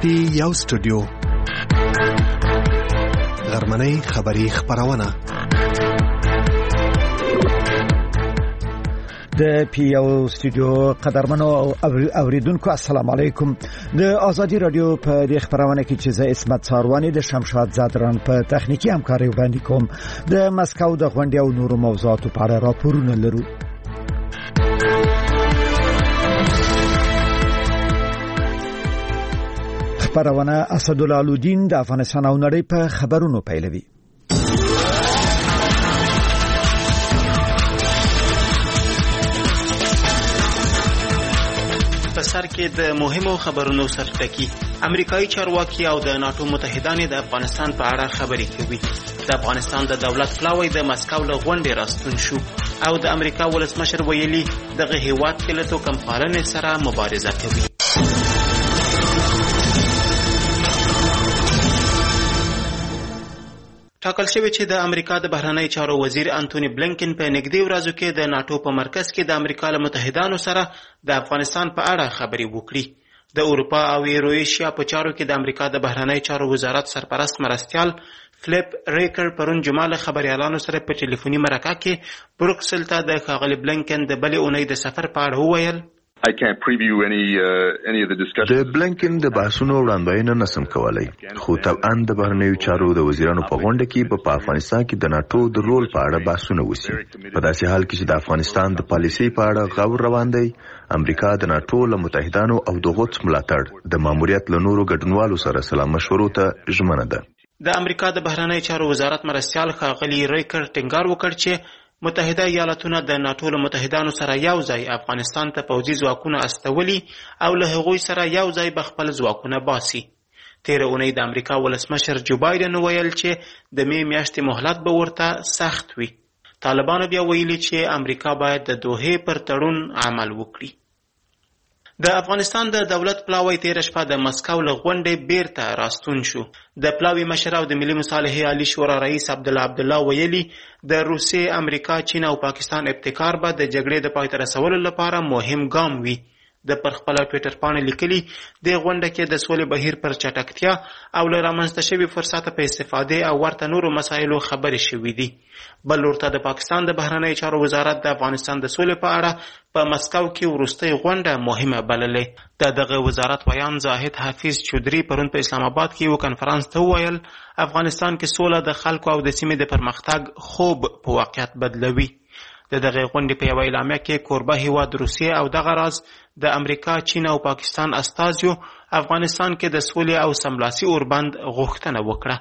دی یو سټوډیو غرمنۍ خبری خبرونه د پیو سټوډیو قدرمنو اوریدونکو السلام علیکم. د ازادي رادیو په دې خبرونه کې چې زه اسمت ساروانی د شمشاد زادران په تخنیکی همکاري وړاندې کوم. د مسکو د غونډې او نورو موضوعاتو په اړه راپورونه لرو. خبرونه اسدالله الدین د افغانستان او نړۍ په خبرونو پیلوي. سر کې د مهمو خبرونو سرټکی امریکایي چارواکي او د ناتو متحدانو د افغانستان په اړه خبرې کوي. د افغانستان د دولت پلاوی د مسکو له غونډې راستون شو او د امریکا ولسمشر ویلي دغه هیواد کې له توکم پالنې سره مبارزه کوي. ټاکل شوی چې د امریکا د بهرنی چارو وزیر انټونی بلینکن په نږدې ورځو کې د ناتو په مرکز کې د امریکا له متحدانو سره د افغانستان په اړه خبرې وکړي. د اروپا او ایرویشیا په چارو کې د امریکا د بهرنی چارو وزارت سرپرست مرستیال فلیپ ریکر پرون جمعه له خبريالانو سره په ټلیفوني مرکه کې بروکسل ته د ښاغلي بلینکن د بلې اونۍ د سفر په اړه وویل I can't preview any of the discussions. د بلینکن د بحثونو وړاندوینه نسم کولای، خو طبعا د بهرنیو چارو د وزیرانو په غونډه کې په افغانستان کې د ناتو د رول په اړه بحثونه وشي. په داسې حال کې چې د افغانستان د پالیسي په اړه غور روان دی، امریکا د ناتو له متحدانو او د غوڅ ملاتړ د ماموریت له نورو ګډونوالو سره سلا مشورو ته ژمنه ده. د امریکا د بهرنی چارو وزارت مرستیال ښاغلي ریکر ټینګار وکړ چې متحده ایالاتونه د ناتو له متحدانو سره یو ځای افغانستان ته پوځي ځواکونه استولي او له هغوی سره یو ځای به خپل ځواکونه باسي. تیره اونۍ د امریکا ولسمشر جو بایدن ویل چې د می میاشتې مهلت به ورته سخت وي. طالبانو بیا ویلي چې امریکا باید د دوحې پر تړون عمل وکړي. د افغانستان د دولت پلاوی تیر شپه د مسکو له غونډې بیرته راستون شو. د پلاوی مشر او د ملي مصالحې عالی شورا رئیس عبدالله ویلي د روسیې، امریکا، چین او پاکستان ابتکار به د جګړې د پای ته رسولو لپاره مهم ګام وي. د پر خپل ټویټر باندې لیکلي د غونډه کې د سولې بهیر پر چټکتیا او له رامنځته شوي فرصت په استفاده او ورته نورو مسایلو خبرې شوې دي. بل ورته د پاکستان د بهرنی چارو وزارت د افغانستان د سولې په اړه په مسکو کې وروستۍ غونډه مهمه بللې. دغه وزارت ویان زاهد حفیظ چودري پرون په اسلام آباد کې یو کنفرانس ته وویل افغانستان کې سوله د خلکو او د سیمې د پرمختګ خوب په واقعیت بدلوي. د دغه غونډې په یوه اعلامیه کې کوربه هیواد روسیې او دغه راز د امریکا، چین او پاکستان استازیو افغانستان کې د سولې او سملاسي اوربند غوښتنه وکړه.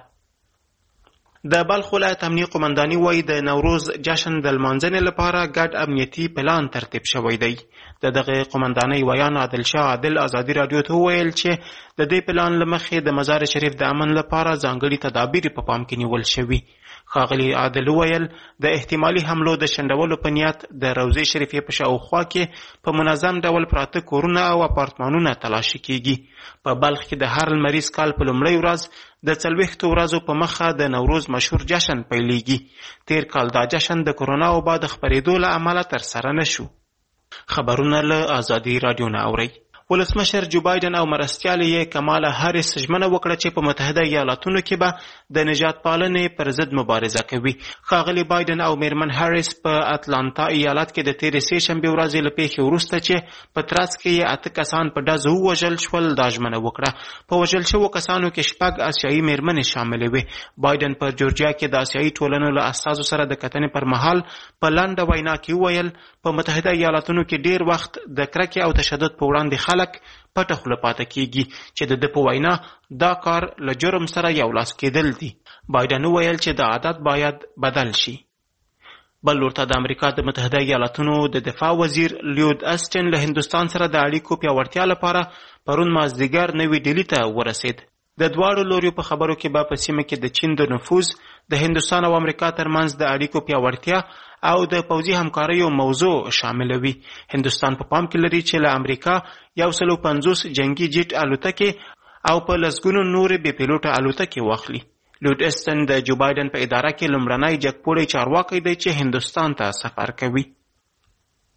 د بلخ ولایت امنیه قومنداني وایي د نوروز جشن د لمانځنې لپاره ګډ امنیتي پلان ترتیب شوی دی. د دغه قومندانۍ ویان عادل شاه عادل ازادي رادیو ته وویل چې د دې پلان له مخې د مزار شریف د امن لپاره ځانګړي تدابیر په پام کې نیول شوي. ښاغلي عادل وویل د احتمالي حملو د شنډولو په نیت د روضې شریفې په شاوخوا کې په منظم ډول پراته کورونه او اپارتمانونه تلاشي کیږي. په بلخ کې د هر لمریز کال په لومړۍ ورځ د 40 ورځو په مخه د نوروز مشهور جشن پیلېږي. تیر کال دا جشن د کرونا وبا د خپرېدو له امله ترسره نشو. خبرونه له ازادي رادیو نه اورئ. ولسمشر جو بایدن او مرستیال یې کمالا هاریس ژمنه وکړه چې په متحده ایالاتونو کې به د نجات پالنې پر ضد مبارزه کوي. ښاغلي بایدن او میرمن هاریس په اتلانتا ایالت کې د تیرې سې شنبې ورځې له پیښې وروسته چې په ترڅ کې یې 8 کسان په ډزو ووژل شول دا ژمنه وکړه. په وژل شوو کسانو کې 6 آسیایي میرمنې شاملې وې. بایدن په جورجیا کې د آسیایي ټولنو له استازو سره د کتنې پر مهال په لنډه وینا کې وویل په متحده ایالاتونو کې ډیر وخت د کرکې او تشدد په وړاندې خلک پټه خوله پاته کیږي چې د په وینا دا کار له جرم سره یو لاس کېدل دي. بایدن ویل چې دا عادت باید بدل شي. بل ورته د امریکا د متحده ایالاتونو د دفاع وزیر لیود اسټن له هندوستان سره د اړیکو پیاوړتیا لپاره پرون مازدیګر نوې ډیلي ته ورسید. د دواړو لوریو په خبرو کې به په سیمه کې د چین د نفوذ، د هندوستان او امریکا ترمنځ د اړیکو پیاوړتیا او د پوځي همکاریو موضوع شامل وي. هندوستان په پام کې لري چې له امریکا 150 جنگي جیټ الوتکې او په لسګونو نورې بې پیلوټه الوتکې واخلي. لیود اسټن د جو بایدن په اداره کې لومړنی جګپوړی چارواکی دی چې هندوستان ته سفر کوي.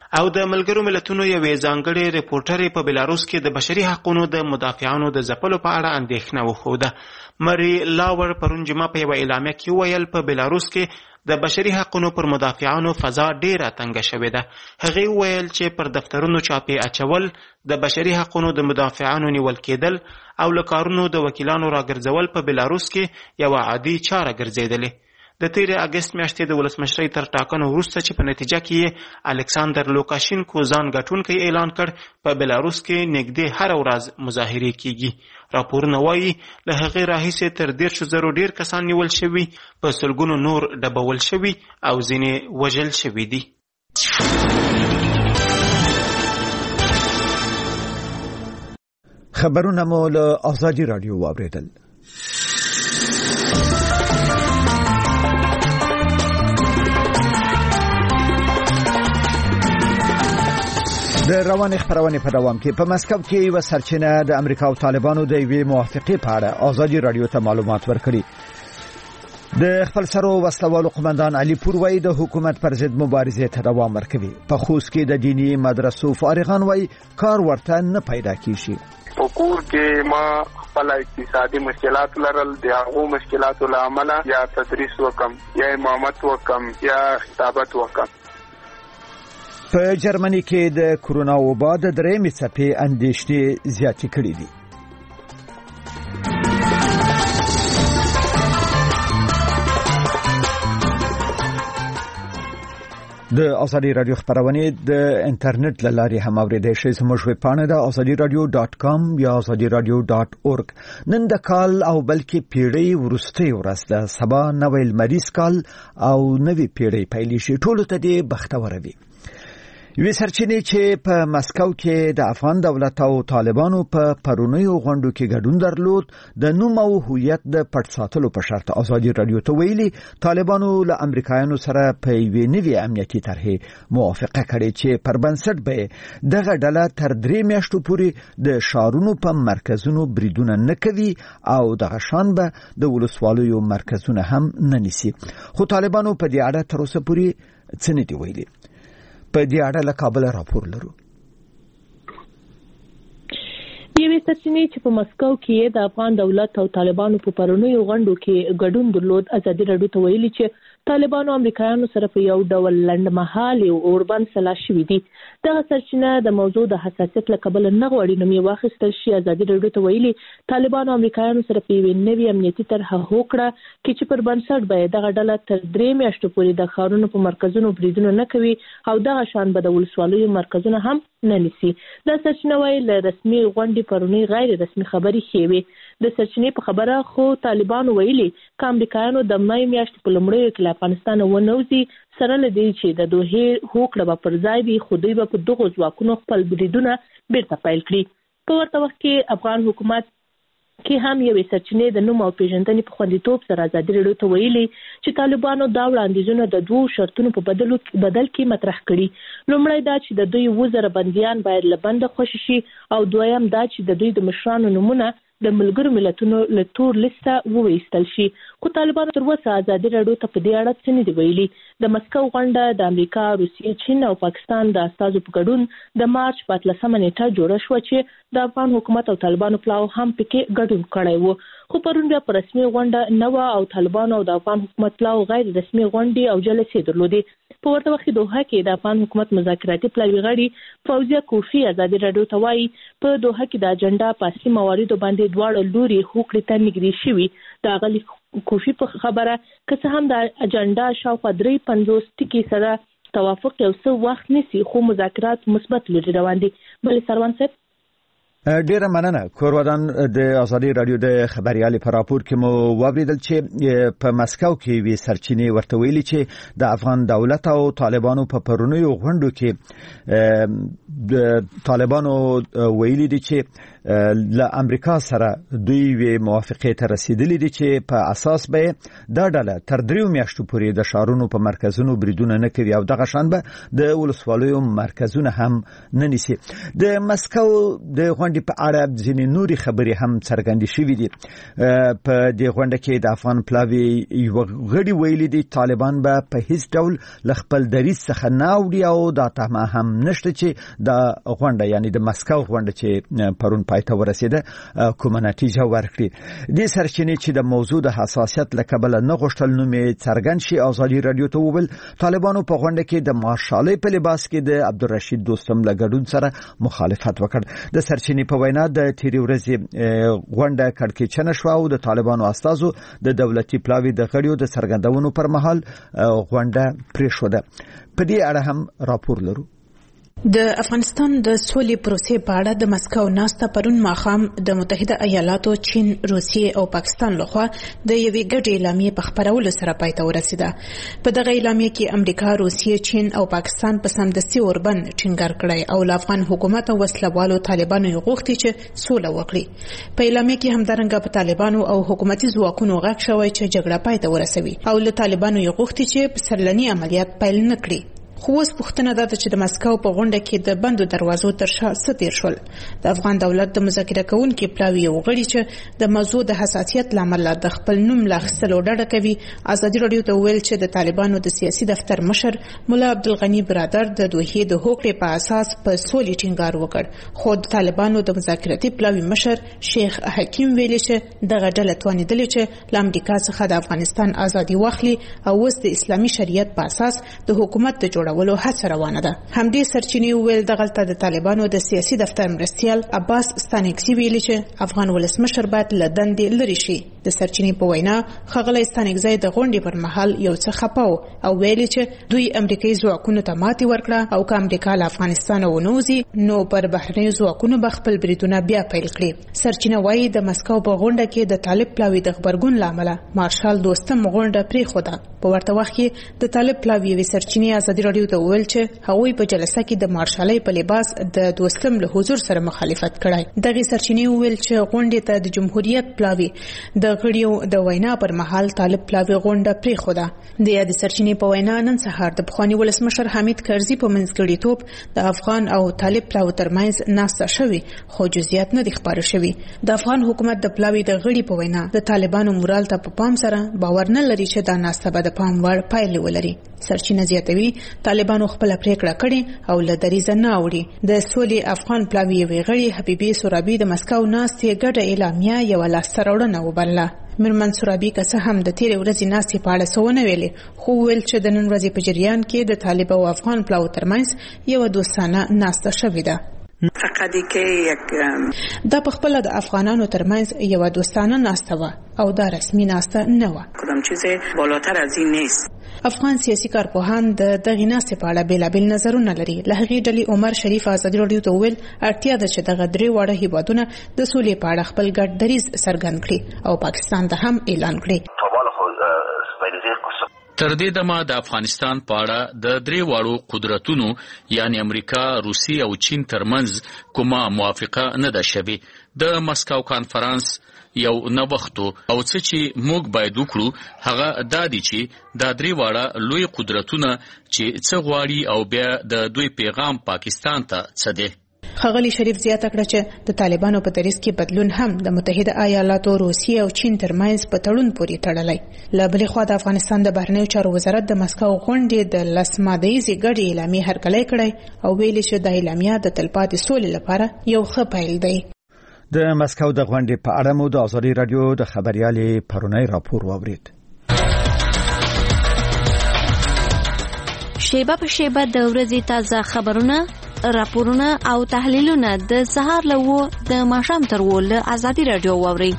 او د ملګرو ملتونو یوې ځانګړې ریپورټرې په بلاروس کې د بشري حقوقو د مدافعانو د ځپلو په اړه اندېښنه وښوده. مری لاور پرون جمعه په یوه اعلامیه کې وویل په بلاروس کې د بشري حقوقو پر مدافعانو فضا ډیره تنګه شوې ده. هغې وویل چې پر دفترونو چاپې اچول، د بشري حقوقو د مدافعانو نیول کېدل او له کارونو د وکیلانو راګرځول په بلاروس کې یوه عادي چاره ګرځېدلې. د تیرې اګست میاشتې د ولسمشرۍ تر ټاکنو وروسته چې په نتیجه کې یې الکساندر لوکاشینکو ځان ګټونکی اعلان کړ، په بلاروس کې نږدې هره ورځ مظاهرې کیږي. راپورونه وایي له هغې راهیسې تر 10,000 ډیر کسان نیول شوي، په سلګونو نور ډبول شوي او ځینې وژل شوي دي. خبرونه مو له آزادي رادیو واوریدل. د روانې خبرونه په دوام کې په مسکو کې یو سرچینه د امریکا او طالبانو د یوې موافقې په اړه آزادي رادیو ته معلومات ورکړي. د خپل سرو وسلوالو قومندان علي پور وایي د حکومت پر ضد مبارزې ته دوام ورکوي. په خوست کې د دینی مدرسو فارغان وایي کار ورته نه پیدا کیږي. په کور کې ما خپل اقتصادي مشکلات لرل، د هغو مشکلاتو له امله یا تدریس وکم یا امامت وکم یا خطابت وکم. په جرمني کې د کورونا وبا د درېمې څپې اندېښنې زیاتې کړې دي. د آزادي رادیو خبرونه د انټرنیټ له لارې هم اوریدای شئ. زموږ ویب پاڼه د azadiradio.com یا azadiradio.org. نن د کال او بلکې پیړۍ وروستۍ ورځ ده. سبا نوی لمریز کال او نوی پیړۍ پیل شي. ټولو ته دې بختور وي. یوې سرچینې چې په مسکو کې د افغان دولت او طالبانو په پرونیو غونډو کې ګډون درلود، د نوم او هویت د پټ ساتلو په شرط آزادي رادیو ته ویلي طالبانو له امریکایانو سره په یوې نوې امنیتي طرحې موافقه کړې چې پر بنسټ به دغه ډله تر 3 میاشتو پورې د شارونو په مرکزونو بریدونه نه کوي او دغه شان به د ولسوالیو مرکزونه هم نه نیسي. خو طالبانو په دې اړه تر اوسه پورې څه نه دي ویلي. په دې اړه له کابل راپور لرو. یوې سرچینې چې په مسکو کې د افغان دولت او طالبانو په پرونیو غونډو کې ګډون درلود آزادي رادیو ته ویلي چې طالبانو امریکایانو سره په یو ډول لنډمهال اوربند سلا شوي دي. دغه سرچینه د موضوع د حساسیت له کبله نه غواړي نوم یې واخیستل شي. آزادي رادیو ته ویلي طالبانو امریکایانو سره په یوې نوې امنیتي طرحه هوکړه کې چې پر بنسټ به دغه ډله تر 3 میاشتو پورې د ښارونو په مرکزونو بریدونه نه کوي او دغه شان به د ولسوالیو مرکزونه هم نه نیسي. دا سرچینه وایي له رسمي غونډې پرونی غیر رسمي خبري شوي. د سرچینې په خبره خو طالبانو ویلي چې امریکایانو د مای میاشتې په لومړیو کې له افغانستان ونوځي سره لدی چې د دوه هوکړه به پر ځای وي، خو دوی به په دغو ځواکونو خپل بریدونه بیرته پیل کړي. په ورته وخت کې افغان حکومت کې هم یوې سرچینې د نوم او پیژندنې په خوندیتوب سره آزادي رادیو ته ویلي چې طالبانو دا وړاندیزونه د 2 شرطونو په بدل کې مطرح کړي. لومړی دا چې د دوی 2000 بندیان باید له بنده خوشي شي او دویم دا چې د دوی د مشرانو نومونه د ملګرو ملتونو له تور لیسته وویستل شي. خو طالبانو تر اوسه آزادي رادیو ته په دې اړه څه نه دي ویلي. د مسکو غونډه د امریکا، روسیې، چین او پاکستان د استازو په ګډون د مارچ په 13 نیټه جوړه شوه چې د افغان حکومت او طالبانو پلاو هم پکې ګډون کړی وو. خو پرون بیا په رسمي غونډه نو او طالبانو او د افغان حکومت پلاو غیر رسمي غونډې او جلسې درلودې. په ورته وخت کې دوحه کې د افغان حکومت مذاکراتي پلاوي غړي فوزیه کوفی آزادي رادیو ته وایي په دوحه کې د اجنډا په اصلي مواردو باندې دواړه لوري هوکړې ته نږدې شوي. د غلي کوفی په خبره که څه هم د اجنډا شاوخوا 350 ټکي سره توافق یو څه وخت نیسي، خو مذاکرات مثبت لوري روان دي. بلې سروان صاحب ډیره مننه. کورودان د آزادي رادیو د خبريال په راپور کې مو وویل چې په مسکو کې وی سرچینې ورته ویلي چې د افغان دولت او طالبانو په پرونیو غونډو کې د طالبانو ویلي دي چې له امریکا سره دوی وی موافقه ته رسیدلي دي چې په اساس به دا ډله تر 3 میاشتو پورې د شارونو په مرکزونو بریدونه نه کوي او دغه شان به د ولسوالیو مرکزونه هم نه نیسي. د مسکو د غونډې په اړه ځینې نوري خبرې هم څرګندې شوې دي. په دې غونډه کې د افغان پلاوی یو غړي ویلي دي طالبان به په هیڅ ډول ل خپل دریځ څخه نه اوړي او دا تمه هم نشته چې د غونډه یعنی د مسکو غونډه چې پرون پایته ورسېده کومه نتیجه ورکړي. د سرچینې چې د موضوع د حساسیت لکبل نه غوښتل نومې څرګند شي. ازادي رادیو ته وویل طالبانو په غونډه کې د مارشالۍ په لباس کې د عبدالرشید دوستم له ګډون سره مخالفت وکړ. د سرچینې په وینا د تیرې ورځې غونډه کړکېچنه شوه او د طالبانو استازو د دولتي پلاوی د غړیو د څرګندونو پر مهال غونډه پریښوده. په دې اړه هم راپور لرو. د افغانستان د سولې پروسې په اړه د مسکو ناسته پرون ماښام د متحده ایالاتو، چین، روسیې او پاکستان لخوا د یوې ګډې اعلامیې په خپرولو سره پای ته ورسېده. په دغه اعلامیې کې امریکا، روسیې، چین او پاکستان په سمدستي اوربند ټینګار کړی او له افغان حکومت او وسلوالو طالبانو یې غوښتي چې سوله وکړي. په اعلامیې کې همدارنګه په طالبانو او حکومتي ځواکونو غږ شوی چې جګړه پای ته ورسوي او له طالبانو یې غوښتي چې پسرلني عملیات پیل نه کړي. خو اوس پوښتنه ده چې د مسکو په غونډه کې د بندو دروازو تر شا څه تیر شول. د افغان دولت د مذاکره کوونکي پلاوی یو غړي چې د موضوع د حساسیت لامل د خپل نوم لا اخیستلو ډډه کوي ازادي رادیو ته ویل چې د طالبانو د سیاسي دفتر مشر مولا عبدالغنی برادر د دوحې د هوکړې په اساس په سولې ټینګار وکړ. خو د طالبانو د مذاکراتي پلاوی مشر شیخ حکیم ویلي چې دغه ډله توانیدلې چې له امریکا څخه د افغانستان ازادي واخلي او اوس د اسلامي شریعت په اساس د حکومت د ولو هڅه روانه ده. همدې سرچینې ویل دغلته د طالبانو د سیاسي دفتر مرستیال عباس ستانکزي ویلي چې افغان ولسمشر باید له دندې لرې شي. د سرچینې په وینا ښاغلی ستانکزي د غونډې پر مهال یو څه خپه او ویلي چې دوی امریکایي ځواکونو ته ماتې ورکړه او که امریکا له افغانستانه ونوځي نو پر بهرنیو ځواکونو به خپل بریدونه بیا پیل کړي. سرچینه وایي د مسکو په غونډه کې د طالب پلاوی د غبرګون له امله مارشال دوستم غونډه پرېښوده. په ورته وخت کې د طالب پلاوی یوې سرچینې ازادي رادیو ته ویل چې هغوی په جلسه کې د مارشالۍ په لباس د دوستم له حضور سره مخالفت کړی. دغه سرچینې ویل چې غونډې ته د جمهوریت پلاوی د غړیو د وینا پر مهال طالب پلاوی غونډه پرېښوده. د یادې سرچینې په وینا نن سهار د پخواني ولسمشر حمید کرزي په منځګړیتوب د افغان او طالب پلاوی ترمنځ ناسته شوې خو جزئیات نه دي خپاره شوي. د افغان حکومت د پلاوی د غړي په وینا د طالبانو مورال ته په پام سره باور نه لري چې دا ناسته به د پام وړ پایلې ولري. سرچینه زیاتوي طالبانو خپل پریکړه کړې او له دریځه نه اوړي. د سولې افغان پلاوی غړي حبیبي سورابي د مسکو ناستې ګډه اعلامیه یو لاسته راوړنه وبلله. میرمن سورابي که څه هم د تیرې ورځې ناستې په اړه څه ونه ویلې خو ویل چې د نن ورځې په جریان کې د طالب او افغان پلاوی ترمنځ یو دوستانه ناسته شوې ده. دا په خپل د افغانانو ترمنځ یو دوستانه ناسته و او دا رسمي ناسته نه و. کدام چیز بالاتر از این نیست. افغان سیاسي کارپوهان د دغه ناسته په اړه بیلابیل نظرونه لري. له هغې ډلې عمر شریف ازادي رادیو ته ویل اړتیا ده چې دغه درې واړه هیوادونه د سولې په اړه خپل ګډ دریځ څرګند کړي او پاکستان ته هم اعلان کړي. تر دې دمه د افغانستان په اړه د درې واړو قدرتونو یعنی امریکا، روسیې او چین ترمنځ کومه موافقه نه ده شوې. د مسکو کانفرنس یو نوښت او څه چې موږ باید وکړو هغه دا دی چې دا درې واړه لوی قدرتونه چې څه غواړي او بیا د دوی پیغام پاکستان ته څه دی. ښاغلی شریف زیاته کړه چې د طالبانو په دریځ کې بدلون هم د متحده ایالاتو، روسیې او چین ترمنځ په تړون پورې تړلی. له بلې خوا د افغانستان د بهرنیو چارو وزارت د مسکو غونډې د 10 مادهیزې ګډې اعلامیې هرکلی کړی او ویلي چې د اعلامیه د تلپاتې سولې لپاره یو ښه پیل دی. د مسکو د غونډې په اړه مو د ازادي رادیو د خبريالې پرونی راپور واورید. شیبه په شیبه د ورځې تازه خبرونه، راپورونه او تحلیلونه د سهار له 9 د ماښام تر 10 له ازادي رادیو واورئ.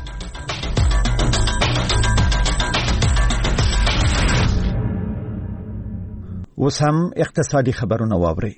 اوس هم اقتصادي خبرونه واورئ.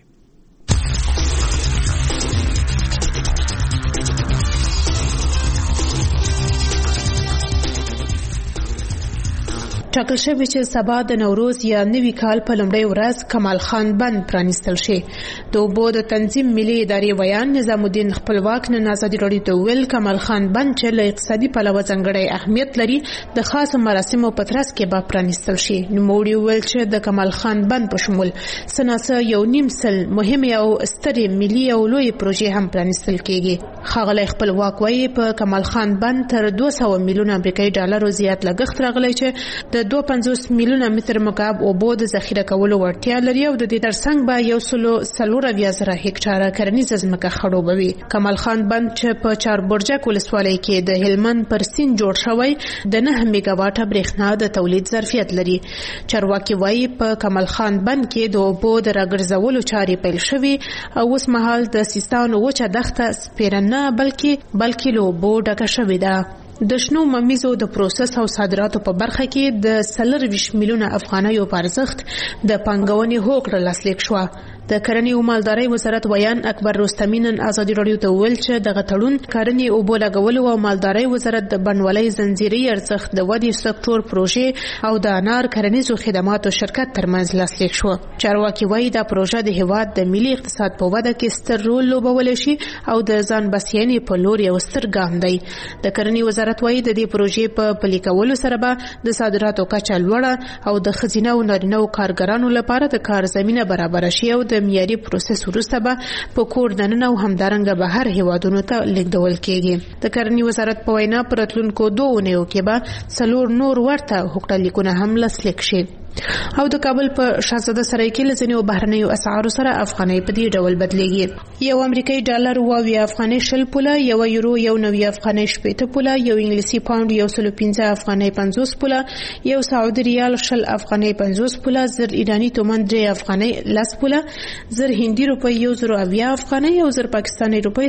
ټاکل شوی چې سبا د نوروز یا نوي کال په لومړۍ ورځ کمال خان بند پرانیستل شي. د اوبو د تنظیم ملي ادارې ویان نظام الدین خپلواک نن ازادي راډیو ته ویل کمال خان بند چې له اقتصادي پلوه ځانګړی اهمیت لري د خاص مراسمو په ترڅ کې به پرانیستل شي. نوموړي ویل چې د کمال خان بند په شمول سناسه 1.5 سل مهمه او سترې ملي او لوی پروژې هم پرانیستل کیږي. ښاغلی خپلواک وایي په کمال خان بند تر 200 میلیونه امریکایي ډالر زیات لګښت راغلی چې د 250 میلیونه متر مکعب اوبو د ذخیره کولو وړتیا لري او د دې ترڅنګ به 140,000 هکټاره کرنیزه ځمکه خړوبوي. کمال خان بند چې په چاربرجک ولسوالۍ کې د هلمند پر سیند جوړ شوی د 9 میگا واټه برېښنا د تولید ظرفیت لري. چارواکي وایي په کمال خان بند کې د اوبو د راګرځولو چارې پیل شوې او اوس مهال د سیستان وچه دښته سپیره نه بلکې له اوبو ډکه شوې ده. د شنو ممیزو د پروسس او صادراتو په برخه کې د 24 میلیونه افغانیو په ارزښت د پانګونې هوکړه لاسلیک شوه. د کرنې او مالدارۍ وزارت ویان اکبر رستمی نن ازادي راډیو ته ویل چې دغه تړون کرنې اوبو لګولو او مالدارۍ وزارت د بڼوالۍ زنجیري ارزښت د ودې سکتور پروژې او د انار کرنیزو خدماتو شرکت ترمنځ لاسلیک شو. چارواکي وایي دا پروژه د هیواد د ملي اقتصاد په وده کې ستر رول لوبولی شي او د ځان بسیاینې په لور یو ستر ګام دی. د کرنې وزارت وایي د دې پروژې په پلي کولو سره به د صادراتو کچه لوړه او د ښځینه او نارینه کارګرانو لپاره د کار زمینه برابر شي او د معیاري پروسس وروسته به په کور دننه او همدارنګه بهر هیوادونو ته لیږدول کیږي. د کرنې وزارت په وینا په راتلونکو 2 اونیو کې به 4 نور ورته هوکړه لیکونه هم لاسلیک شي. او د کابل په شاهزاده سرای کې لزنیو بهرنیو اسعارو سره افغانۍ په دې ډول بدلیږي. یو امریکایي ډالر 20 افغانۍ 100 پوله، یو یورو 90 افغانۍ 70 پوله، یو انګلیسي پاوند 115 افغانۍ 50 پوله، یو سعودي ریال 100 افغانۍ 50 پوله، زر ایرانی تومان 3 افغانۍ 10 پوله، زر هندي روپۍ 170 افغانۍ او زر پاکستاني روپۍ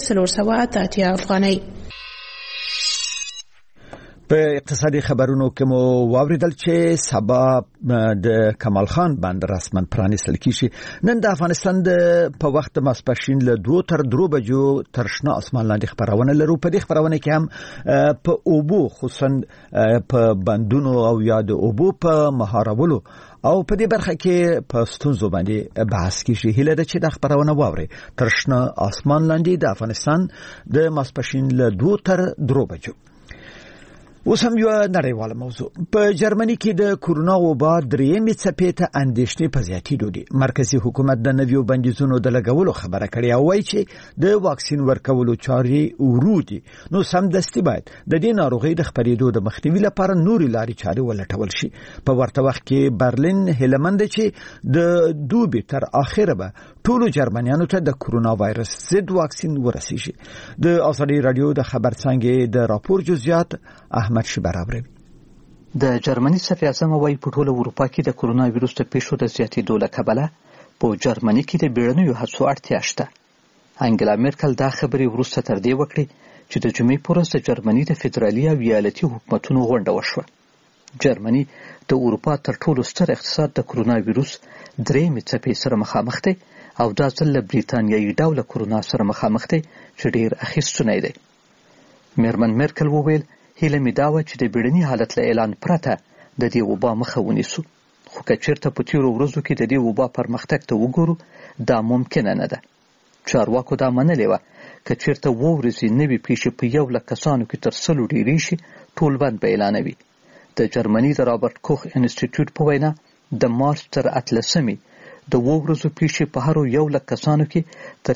380 افغانۍ. په اقتصادي خبرونو کې مو واوریدل چې سبا د کمال خان بند رسما پرانیستل کیږي. نن د افغانستان په وخت ماسپښین له 2 تر 3 بجو تر شنه اسمان لاندې خبرونه لرو. په دې خبرونه کې هم په اوبو خصوصا په بندونو او یا د اوبو په مهارولو او په دې برخه کې په ستونزو باندې بحث کیږي. هیله ده چې د خبرونه واوري تر شنه اسمان لاندې د افغانستان د ماسپښین له 2 تر 3 بجو. اوس هم یو نړیواله موضوع. په جرمني کې د کورونا وبا درېمې څپې ته اندېښنې په زیاتېدو دي. مرکزي حکومت د نویو بندیزونو د لګولو خبره کړې او وایي چې د واکسین ورکولو چارې ورو دي. نو سمدستي باید د دې ناروغۍ د خپرېدو د مخنیوي لپاره نورې لارې چارې ولټول شي. په ورته وخت کې برلین هیله مند چې د دوبي تر اخره به ټولو جرمنیانو ته د کورونا وایرس ضد واکسین ورسیږي. د ازادي رادیو د خبر څنګه د راپور جزئیات احمد شبرابری. د جرمني صدر اعظم وايي په ټوله اروپا کې د کورونا وایرس د پیښو د زیاتېدو له کبله په جرمني کې د بیړنیو هڅو اړتیا شته. انګلا میرکل دا خبرې وروسته تر دې وکړې چې د جمعې په ورځ د جرمني د فدرالي او ایالتي حکومتونو غونډه وشوه. جرمني د اروپا تر ټولو ستر اقتصاد د کورونا وایرس درېمې څپې سره مخامخ دی او دا ځل له بریتانیایي ډوله کورونا سره مخامخ دی چې ډېر اخیستونی دی. میرمن میرکل وویل هیله مې دا وه چې د بیړني حالت له اعلان پرته د دې وبا مخه ونیسو، خو که چېرته په تېرو ورځو کې د دې وبا پرمختګ ته وګورو دا ممکنه نه ده. چارواکو دا منلې وه که چېرته 2 ورځې نوې پیښې په 100,000 کسانو کې تر 100 ډېرې شي ټول بند به اعلانوي. د جرمني د رابرټ کوخ انسټیټیوټ په وینا د مارچ تر 18 د 2 ورځو پیښې په هرو 100,000 کسانو کې تر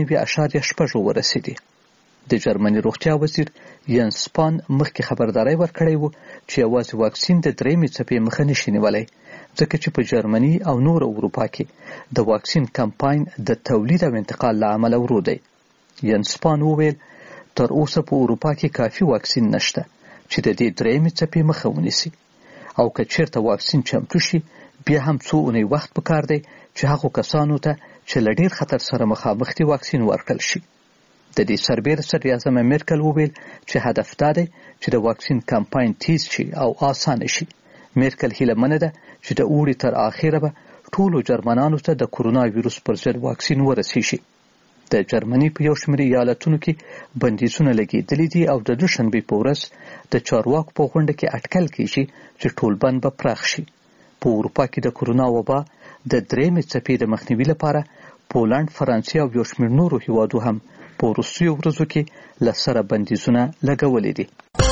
15.6 ورسېدې. د جرمني روغتیا وزیر ینس سپان مخکې خبرداری ورکړی و چې یوازې واکسین د درېمې څپې مخه نشي نیولی، ځکه چې په جرمني او نور اروپا کې د واکسین کمپاین د تولید او انتقال له امله ورو دی. ینس سپان وویل تر اوسه په اروپا کې کافي واکسین نشته چې د دې درېمې څپې مخه ونیسي، او که چېرته واکسین چمتو شي بیا هم څو اونۍ وخت پکار دی چې هغو کسانو ته چې له ډېر خطر سره مخامخ دي واکسین ورکړل شي. د دې سربېره صدر اعظم میرکل وویل چې هدف دا دی چې د واکسین کمپاین تیز شي او آسانه شي. میرکل هیله منه ده چې د اوړي تر آخره به ټولو جرمنانو ته د کورونا ویروس پر ضد واکسین ورسیږي. د جرمني په یو شمېر ایالتونو کې بندیزونه لګېدلي دي او د دوشنبې په ورځ د چارواکو په غونډه کې اټکل کېږي چې ټول بند به پراخ شي. په اروپا کې د کرونا وبا د درېیمې څپې د مخنیوي لپاره پولنډ، فرانسې او یو شمېر نورو هیوادو هم په وروستیو ورځو کې له سره بندیزونه لګولي دي.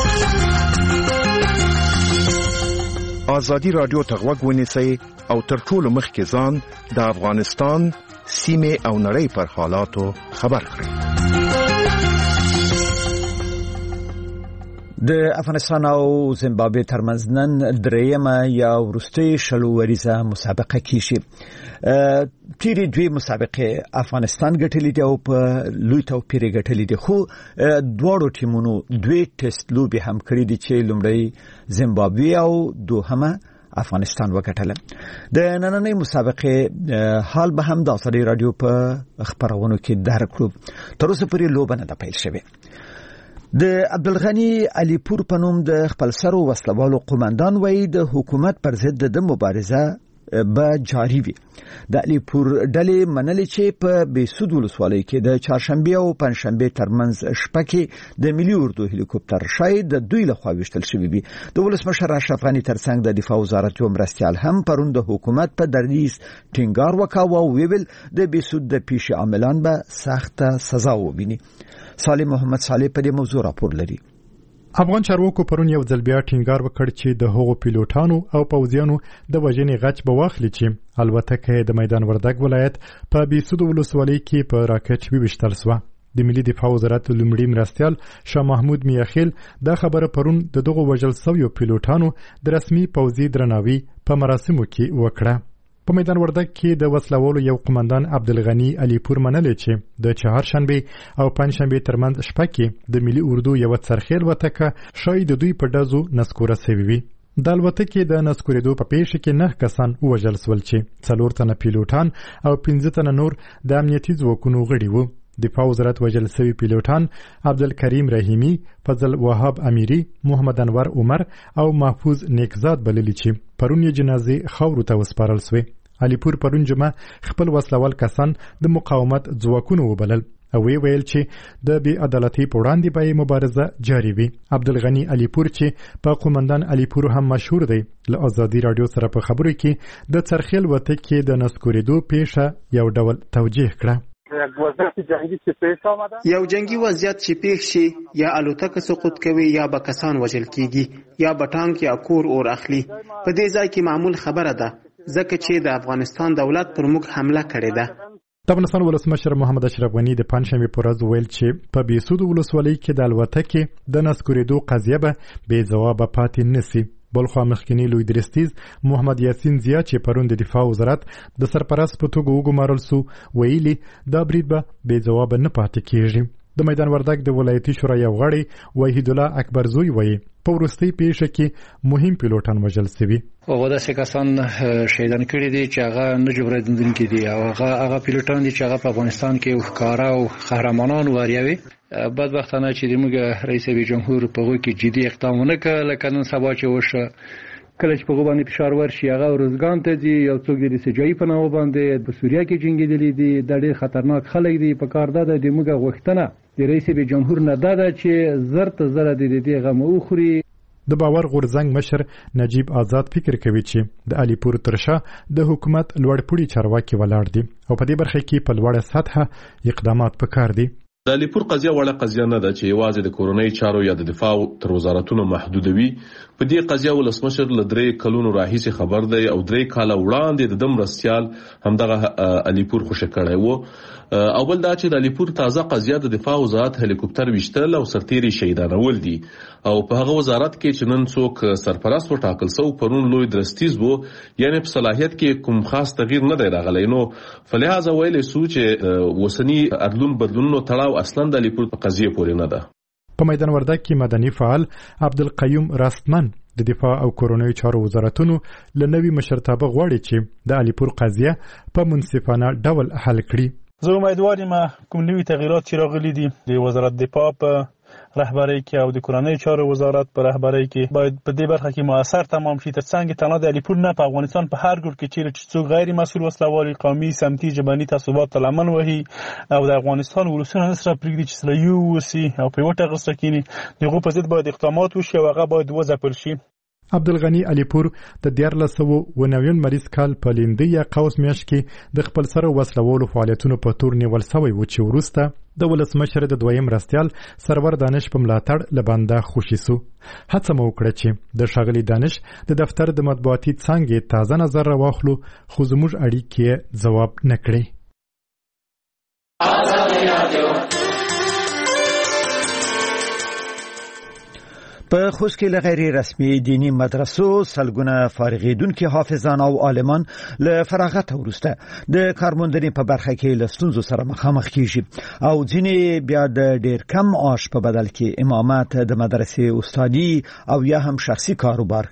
ازادي راډیو ته غوږ ونیسئ او تر ټولو مخکې ځان د افغانستان سیمې او نړۍ پر حالاتو خبر کړئ. د افغانستان او زیمبابوې ترمنځ نن درېیمه یا وروستۍ شلو وریزه مسابقه کیږي. تیرې دوی مسابقې افغانستان ګټلې دي او په لوی توپیر ګټلې دي، خو دواړو ټیمونو دوی ټیسټ لوبې هم کړې دي چې لومړی زیمبابوې او دوهمه افغانستان وګټله. د نننۍ مسابقې حال به هم د ازادي راډیو په خبرونو کې درکړو. تر اوسه پورې لوبه نه ده پیل شوې. د عبدالغني علیپور په نوم د خپلسرو وسلوالو قومندان وایي د حکومت پر ضد د مبارزه به جاری وي. د علیپور ډلې منلې چې په بیسود ولسوالۍ کې د چهارشنبه او پنځشنبه ترمنځ شپه کې د ملي اردو هلیکوپټر شاید د دوی لخوا وشتل شوی وي. د ولسمشر اشرف غني ترڅنګ د دفاع وزارت یو مرستیال هم پرون د حکومت په دریځ ټینګار وکاوه او ویل د بیسود د پیش عاملان به سخته سزا وویني. صالح محمد صالح په دې موضوع راپور لري. افغان چارواکو پرون یو ځل بیا ټینګار وکړ چې د هغو پیلوټانو او پوځیانو د وژنې غچ به واخلي چې الوتکه د میدان وردګ ولایت په بیسود ولسوالۍ کې په راکټ وویشتل شوه. د ملي دفاع وزارت لومړي مرستیال شاه محمود میاخیل دا خبره پرون د دغو وژل شویو پیلوټانو د رسمي پوځي درناوي په مراسمو کې وکړه. په میدان وردګ کې د وسلوالو یو قومندان عبدالغني علیپور منلې چې د چهارشنبه او پنځشنبه ترمنځ شپه کې د ملي اردو یو څرخي الوتکه شاید د دوی په ډزو نسکوره شوې وي. د الوتکې د نسکورېدو په پیښه کې 9 کسان ووژل شول چې 4 تنه پیلوټان او 15 تنه نور د امنیتي ځواکونو غړي وو. دفاع وزارت وژل شوي پیلوټان عبدالکریم رحیمی، فضل وهاب امیری، محمد انور عمر او محفوظ نیکزاد بللي چې پرون یې جنازې خاورو ته وسپارل شوې. علیپور پرون جمعه خپل وسلوال کسان د مقاومت ځواکونو وبلل او ویل چې د بې عدالتۍ په وړاندې به مبارزه جاري وي. عبدالغني علیپور چې په قومندان علیپور هم مشهور دی له ازادي راډیو سره په خبرو کې د څرخي الوتکې د نسکورېدو پیښه یو ډول توجیه کړه. یو جنگي وضعیت چې پیښ شي یا الوتکه سقوط کوي یا به کسان وژل کیږي یا به ټانک یا کور اور اخلي. په دې ځای کې معمول خبره ده ځکه چې د افغانستان دولت پر موږ حمله کړې ده. د افغانستان ولسمشر محمد اشرف غني د پنځشنبه په ورځ ویل چې په بیسود ولسوالۍ کې د الوتکې د نسکورېدو قضیه به بې ځوابه پاتې نشي. بلخوا مخکنی لوی درستیز محمد یاسین زیا چې پرون د دفاع وزارت د سرپرست په توګه وګمارل سو ویلي دا برید به بې ځوابه نه پاتې کیږي. د میدان وردګ د ولایتي شورا یو غړی وحید الله اکبر زوی وایي په وروستۍ پیښه کې مهم پیلوټان وژل شوي. هغه داسې کسان شهیدان کړي دي چې هغه نه جبرانېدونکي دي او هغه پیلوټان دي چې هغه په افغانستان کې ښکاره او قهرمانان واریوي. بدبختانه چې موږ رئیس جمهور په هغه کې جدي اقدام ونه کړ لکه نن سبا چې وشه کله چې په هغه باندې فشار ورشي هغه روزګان ته دي یو څوک د سجای په نامه باندې په سوریه کې جنگیدلي دي د ډېر خطرناک خلک دي. په کار ده د موږ غوښتنه د رئیس جمهور نه ده چې زرت زره د دې غم اوخري. د باور غورځنګ مشر نجیب آزاد فکر کوي چې د علیپور ترشا د حکومت لوړپوړي چارواکي ولاړ دي او په دې برخه کې په لوړه سطحه اقدامات پکار دي. د علیپور قضیه وړه قضیه نه ده چې یوازې د کورونی چارو یا د دفاع تر وزارتونو محدودوي. په دې قضیه ولسمشر له 3 کلونو راهیسې خبر دی او 3 کاله وړاندې د مرستیال همدغه علیپور خوشی کړی وو. او بل دا چې د علیپور تازه قضیه د دفاع وزارت هلیکوپټر وشتل او سرتیري شهیدانول دي او په هغه وزارت کې چې نن څوک سرپرست وټاکل سو پرون لوی درستیز وو یعنی په صلاحیت کې کوم خاص تغییر نه دی راغلی. نو فلهذا ویل سو چې وسنی ادلون بدلونونو تړاو اصلا د علیپور په قضیه پورې نه ده. په میدان وردګ کې مدني فعال عبدالقیوم راستمن د دفاع او کورونی چارو وزارتونو لنوي مشرتابه غواړي چې د علیپور قضیه په منصفانه ډول حل کړي. زه امیدوار یم کوم نوي تغییرات چې راغلي دي د وزارت دفاع په رهبری کې او د کورنۍ چارو وزارت په رهبری کې باید په دې برخه کې موثر تمام شي. ترڅنګ تنها د علیپور نه په افغانستان په هر ګوټ کې چې څوک غیر مسؤل وسلوال قومي سمتي ژبني تعصبات لمن وهي او د افغانستان ولسونه سره پرېږدي چې سره یو وسی او په وټه غسته کینی دغه په ضد باید اقدامات وشي او هغه باید وځپل شي. عبدالغنی علیپور د 1490 مریض کال په لیندۍ یا قوس میاشت کې د خپل سره وسلوالو فعالیتونو په تور نیول شوی و چې وروسته د ولسمشر د دویم مرستیال سرور دانش په ملاتړ له بنده خوشي سو. هڅه مو وکړه چې د ښاغلي دانش د دفتر د مطبوعاتي څانګې تازه نظر راواخلو خو زموږ اړیکې ځواب نه کړی. په خوست کې له غیر رسمي دینی مدرسو سلګونه فارغیدونکو حافظان او عالمان له فراغت وروسته د کارموندنې په برخه کې له ستونزو سره مخامخ کیږي او ځینې بیا د ډیر کم معاش په بدل کې امامت د مدرسې استادي او یا هم شخصي کاروبار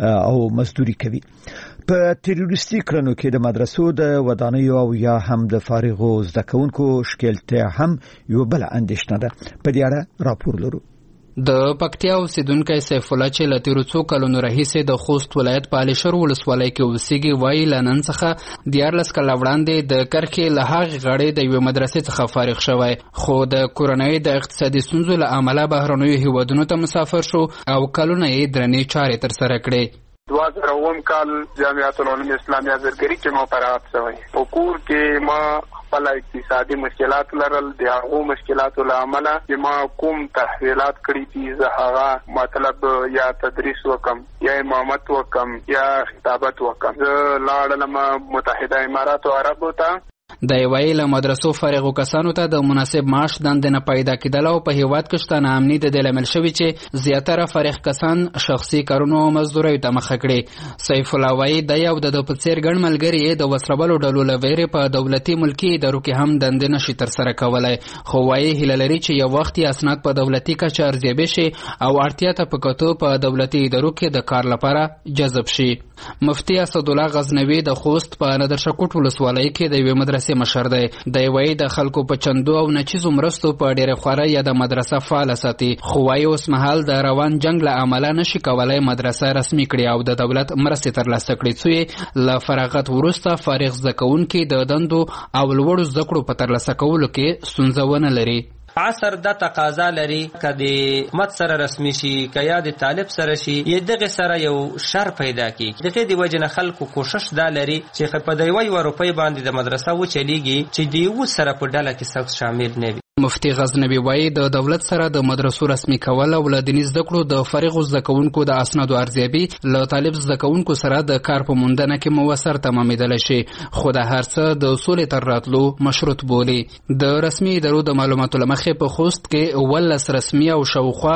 او مزدوري کوي. په تروریستي کړنو کې د مدرسو د ودانیو او یا هم د فارغو زده کوونکو شکلته هم یو بل اندېښنه ده. په دې اړه راپور لرو. د پکتیا اوسیدونکو سیف الله چې له تیرو څو کلونو راهیسې د خوست ولایت په علي شیر ولسوالۍ کې اوسېږي وایي له نن څخه 14 کاله وړاندې د کرښې له هغې غړې د یوې مدرسې څخه فارغ شوی خو د کورنۍ د اقتصادي ستونزو له امله بهرنیو هیوادونو ته مسافر شو او کلونه یې درنې چارې ترسره کړې. 2009 کال جامعه العلوم اسلامیه زرګری کې مو فراغت شوی. په کور کې ما خپل اقتصادي مشکلات لرل د هغو مشکلاتو له امله چې ما کوم تحویلات کړي دي زه هغه مطلب یا تدریس وکم یا امامت وکم یا خطابت وکم. زه لاړم متحده امارات عربو ته. د یوې له مدرسو فارغو کسانو ته د مناسب معاش دندې نه پیدا کېدل او په هیواد کې شته ناامني د دې لامل شوي چې زیاتره فارغ کسان شخصي کارونو او مزدوریو ته مخه کړي. سیف الله وایي د یو د په څېر ګڼ ملګري د وسلوالو ډلو له ویرې په دولتي ملکي ادارو کې هم دندې نشي ترسره کولی خو وایي هیله لري چې یو وخت یې اسناد په دولتي کچه ارزیابي شي او اړتیا ته په کتو په دولتي ادارو کې د کار لپاره جذب شي. مفتي اسدالله غزنوي د خوست په ندرشکوټ ولسوالۍ کې د یوې مدرسې مشر دی. د یوې د خلکو په چندو او نچیزو مرستو په ډېرې خوارۍ یا د مدرسه فعاله ساتي خو وایي اوس مهال د روان جنګ له امله نشي کولی مدرسه رسمي کړي او د دولت مرستې ترلاسه کړي څو له فراغت وروسته فارغ زده کوونکي د دندو او لوړو زده کړو په ترلاسه کولو کې ستونزه ونه لري. عصر د تقاضا لري که د حکومت سره رسمي شي که یا د طالب سره شي یا دغه سره یو شر پیدا کیږي. دغه د وجه نه خلکو کوشش دا لري چې په د 1 روپۍ باندې د مدرسه وچلیږي چې د یو سره په ډله کې څوک شامل نه وي. مفتي غزنوي وایي د دولت سره د مدرسو رسمي کول او له دیني زده کړو د فارغو زده کوونکو د اسنادو ارزیابي له طالب زده کوونکو سره د کار په موندنه کې موثر تمامېدلی شي خو د هر څه د سولې تر راتلو مشروط بولي. د رسمي ادارو د معلوماتو له مخې په خوست کې 19 رسمي او شاوخوا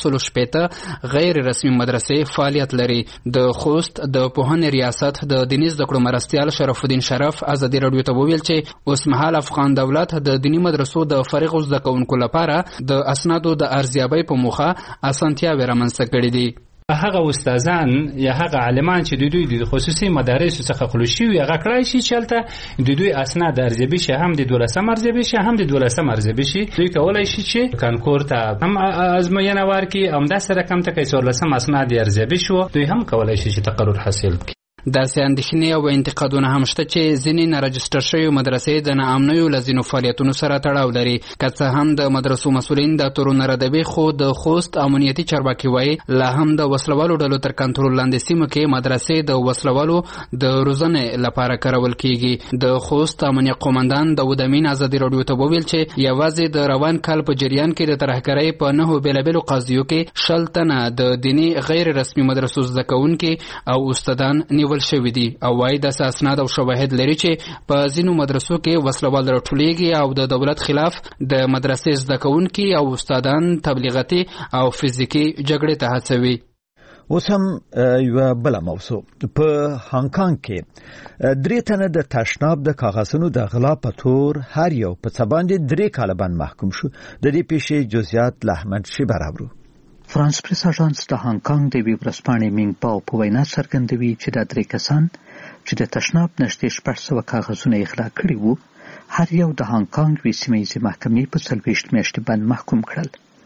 160 غیر رسمي مدرسې فعالیت لري. د خوست د پوهنې ریاست د دیني زده کړو مرستیال شرف الدین شرف ازادي راډیو ته وویل چې اوس مهال افغان دولت د دیني مدرسو د فارغ زده کوونکو لپاره د اسنادو د ارزیابۍ په موخه اسانتیاوې رامنځته کړي دي. هغه استادان یا هغه عالمان چې دوی د خصوصي مدارسو څخه خلاص شي هغه کړای شي چې دوی اسناد ارزیابي شي هم د 12 ارزیابي شي هم د 12 ارزیابي شي دوی کولای شي چې کانکور ته هم ازموینه ورکړي هم د سره کم ته 14 اسناد ارزیابي شو دوی هم کولای شي چې تقرر حاصل کړي. داسې اندېښنې او انتقادونه هم شته چې ځینې نه رجسټر شوي مدرسې د ناامنیو له ځینو فعالیتونو سره تړاو لري. که څه هم د مدرسو مسؤلین دا تورونه ردوي خو د خوست امنیتي چارواکي وایي لا هم د وسلوالو ډلو تر کنټرول لاندې سیمو کې مدرسې د وسلوالو د روزنې لپاره کارول کیږي. د خوست امنیت قومندان داود امین ازادي راډیو ته وویل چې یوازې د روان کال په جریان کې د ترهګرۍ په 9 بیلابیلو قضیو کې 60 تنه د دیني غیر رسمي مدرسو زده کوونکي او استادان شوی دي او وايي د اسناد او شواهد لري چې په ځینو مدرسو کې وسلوال راټولېږي او د دولت خلاف د مدرسې زده کوونکي او استادان تبلیغاتي او فزیکي جګړې ته هڅوي. اوس هم یو بل موضوع په هانګ کانګ کې 3 تنه د تشناب د کاغذونو د غلا په تور هر یو په څه باندې 3 کاله باندې محکوم شو. د دې پیښې جزئیات له احمد شي برابرو. فرانس پریس اژانس د هانګ کانګ د ویب رسپانې مینګ پاو په وینا څرګندوي چې د 3 کسان چې د تشناب نږدې 600 کاغذونه یې غلا کړي وو هر یو د هانګ کانګ وی سیمه ییزې محکمې په 24 میاشتې باندې محکوم کړل.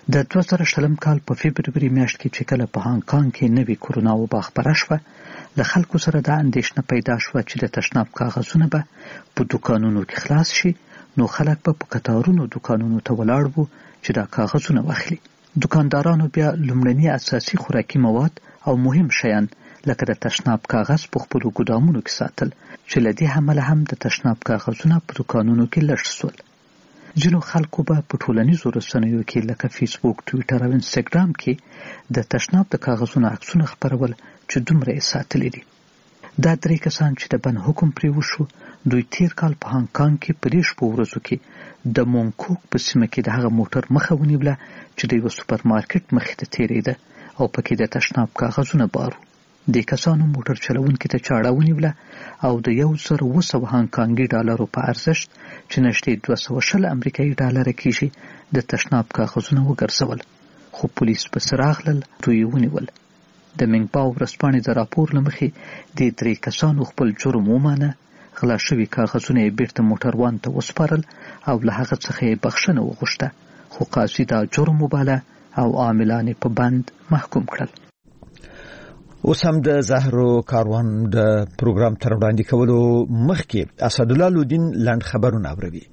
د 2020 کال په فبرवरी میاشت کې چې کله په هانګ کانګ کې نوې کورونا وبا خپره شوه، له خلکو سره دا اندېښنه پیدا شوه چې د تشناب کاغذونه به په دوکانونو کې خلاص شي، نو خلک به په کتارونو دوکانونو ته ولاړ وو چې دا کاغذونه واخلي. دوکاندارانو بیا لومړني اساسي خوراکي مواد او مهم شیان لکه د تشناب کاغذ په خپلو ګدامونو کې ساتل، چې له دې امله هم د تشناب کاغذونه په دوکانونو کې لږ سول. ځینو خلکو به په ټولنیزو رسنیو کې لکه فیسبوک، ټویټر او انسټاګرام کې د تشناب د کاغذونو عکسونه خپرول چې دومره یې ساتلي دي. دا 3 کسان چې د بند حکم پرې وشو، دوی تیر کال په هانګ کانګ کې په 10 ورځو کې د مونکوک په سیمه کې د هغه موټر مخه ونیوله چې د یو سوپر مارکیټ مخې ته تېرېده او پکې د تشناب کاغذونه بارو. د کسانو موټر چلونکي ته چاړه ونیوله او د 1700 هانګ کانګي ډالرو په ارزښت چې نږدې 220 امریکایي ډالر کېږي د تشناب کاغذونه وګرځول، خو پولیس په سراغلل دوی ونیول. د منګپاو ورځپاڼې د راپور له مخې د 3 کسانو خپل جرم ومانه، غلا شوي کاغذونه یې بیرته موټروان ته وسپارل او له هغه څخه یې بخښنه وغوښته، خو قاضي دا جرم وباله او عاملان یې په بند محکوم کړل. اوس هم د زهرو کاروان د پروګرام تر وړاندې کولو مخکې اسدالله لودین لنډ خبرونه اوري.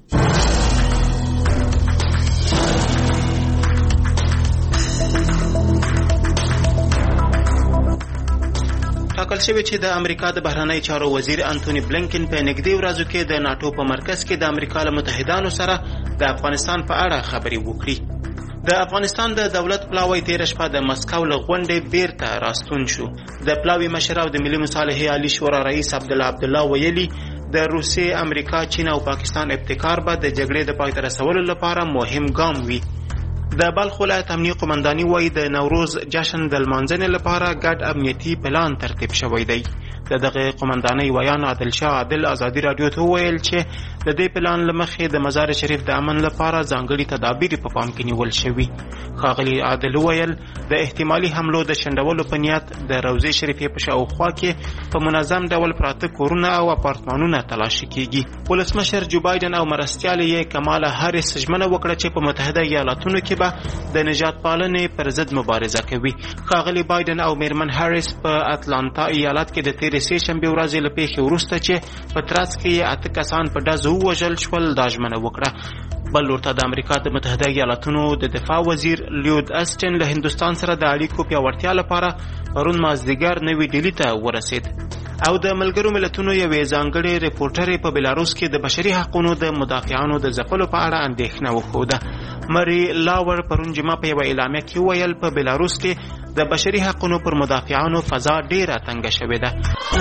ټاکل شوی چې د امریکا د بهرنی چارو وزیر انټونی بلینکن په نږدې ورځو کې د ناتو په مرکز کې د امریکا له متحدانو سره د افغانستان په اړه خبرې وکړي. د افغانستان د دولت پلاوی تیر شپه د مسکو له غونډې بیرته راستون شو. د پلاوی مشر او د ملي مصالحې عالی شورا رئیس عبدالله ویلي د روسیې، امریکا، چین او پاکستان ابتکار به د جګړې د پای ته رسولو لپاره مهم ګام وي. د بلخ ولایت امنیه قومنداني وایي د نوروز جشن د لمانځنې لپاره ګډ امنیتي پلان ترتیب شوی دی. د دغه قومندانۍ ویان عادل شاه عادل ازادي رادیو ته وویل چې د دې پلان له مخې د مزار شریف د امن لپاره ځانګړي تدابیر په پام کې نیول شوي. ښاغلي عادل وویل د احتمالي حملو د شنډولو په نیت د روضې شریفې په شاوخوا کې په منظم ډول پراته کورونه او اپارتمانونه تلاشي کیږي. ولسمشر جو بایدن او مرستیال یې کمالا هاریس ژمنه وکړه چې په متحده ایالاتونو کې به د نجات پالنې پر ضد مبارزه کوي. ښاغلي بایدن او میرمن هاریس په اتلانتا ایالت کې د تېرې سهشنبې ورځې له پیښې وروسته چې په ترڅ کې یې 8 کسان په ډزو ووژل شول دا ژمنه وکړه. بل لورته د امریکا د متحده ایالاتونو د دفاع وزیر لیود اسټن له هندوستان سره د اړیکو پیاوړتیا لپاره پرون مازدیګر نوې ډیلي ته ورسید او د ملګرو ملتونو یوې ځانګړې ریپورټرې په بلاروس کې د بشري حقوقو د مدافعانو د ځپلو په اړه اندېښنه وښوده. مری لاور پرون جمعه په یوه اعلامیه کې ویل په بلاروس کې د بشري حقوقو پر مدافعانو فضا ډیره تنګه شوې ده.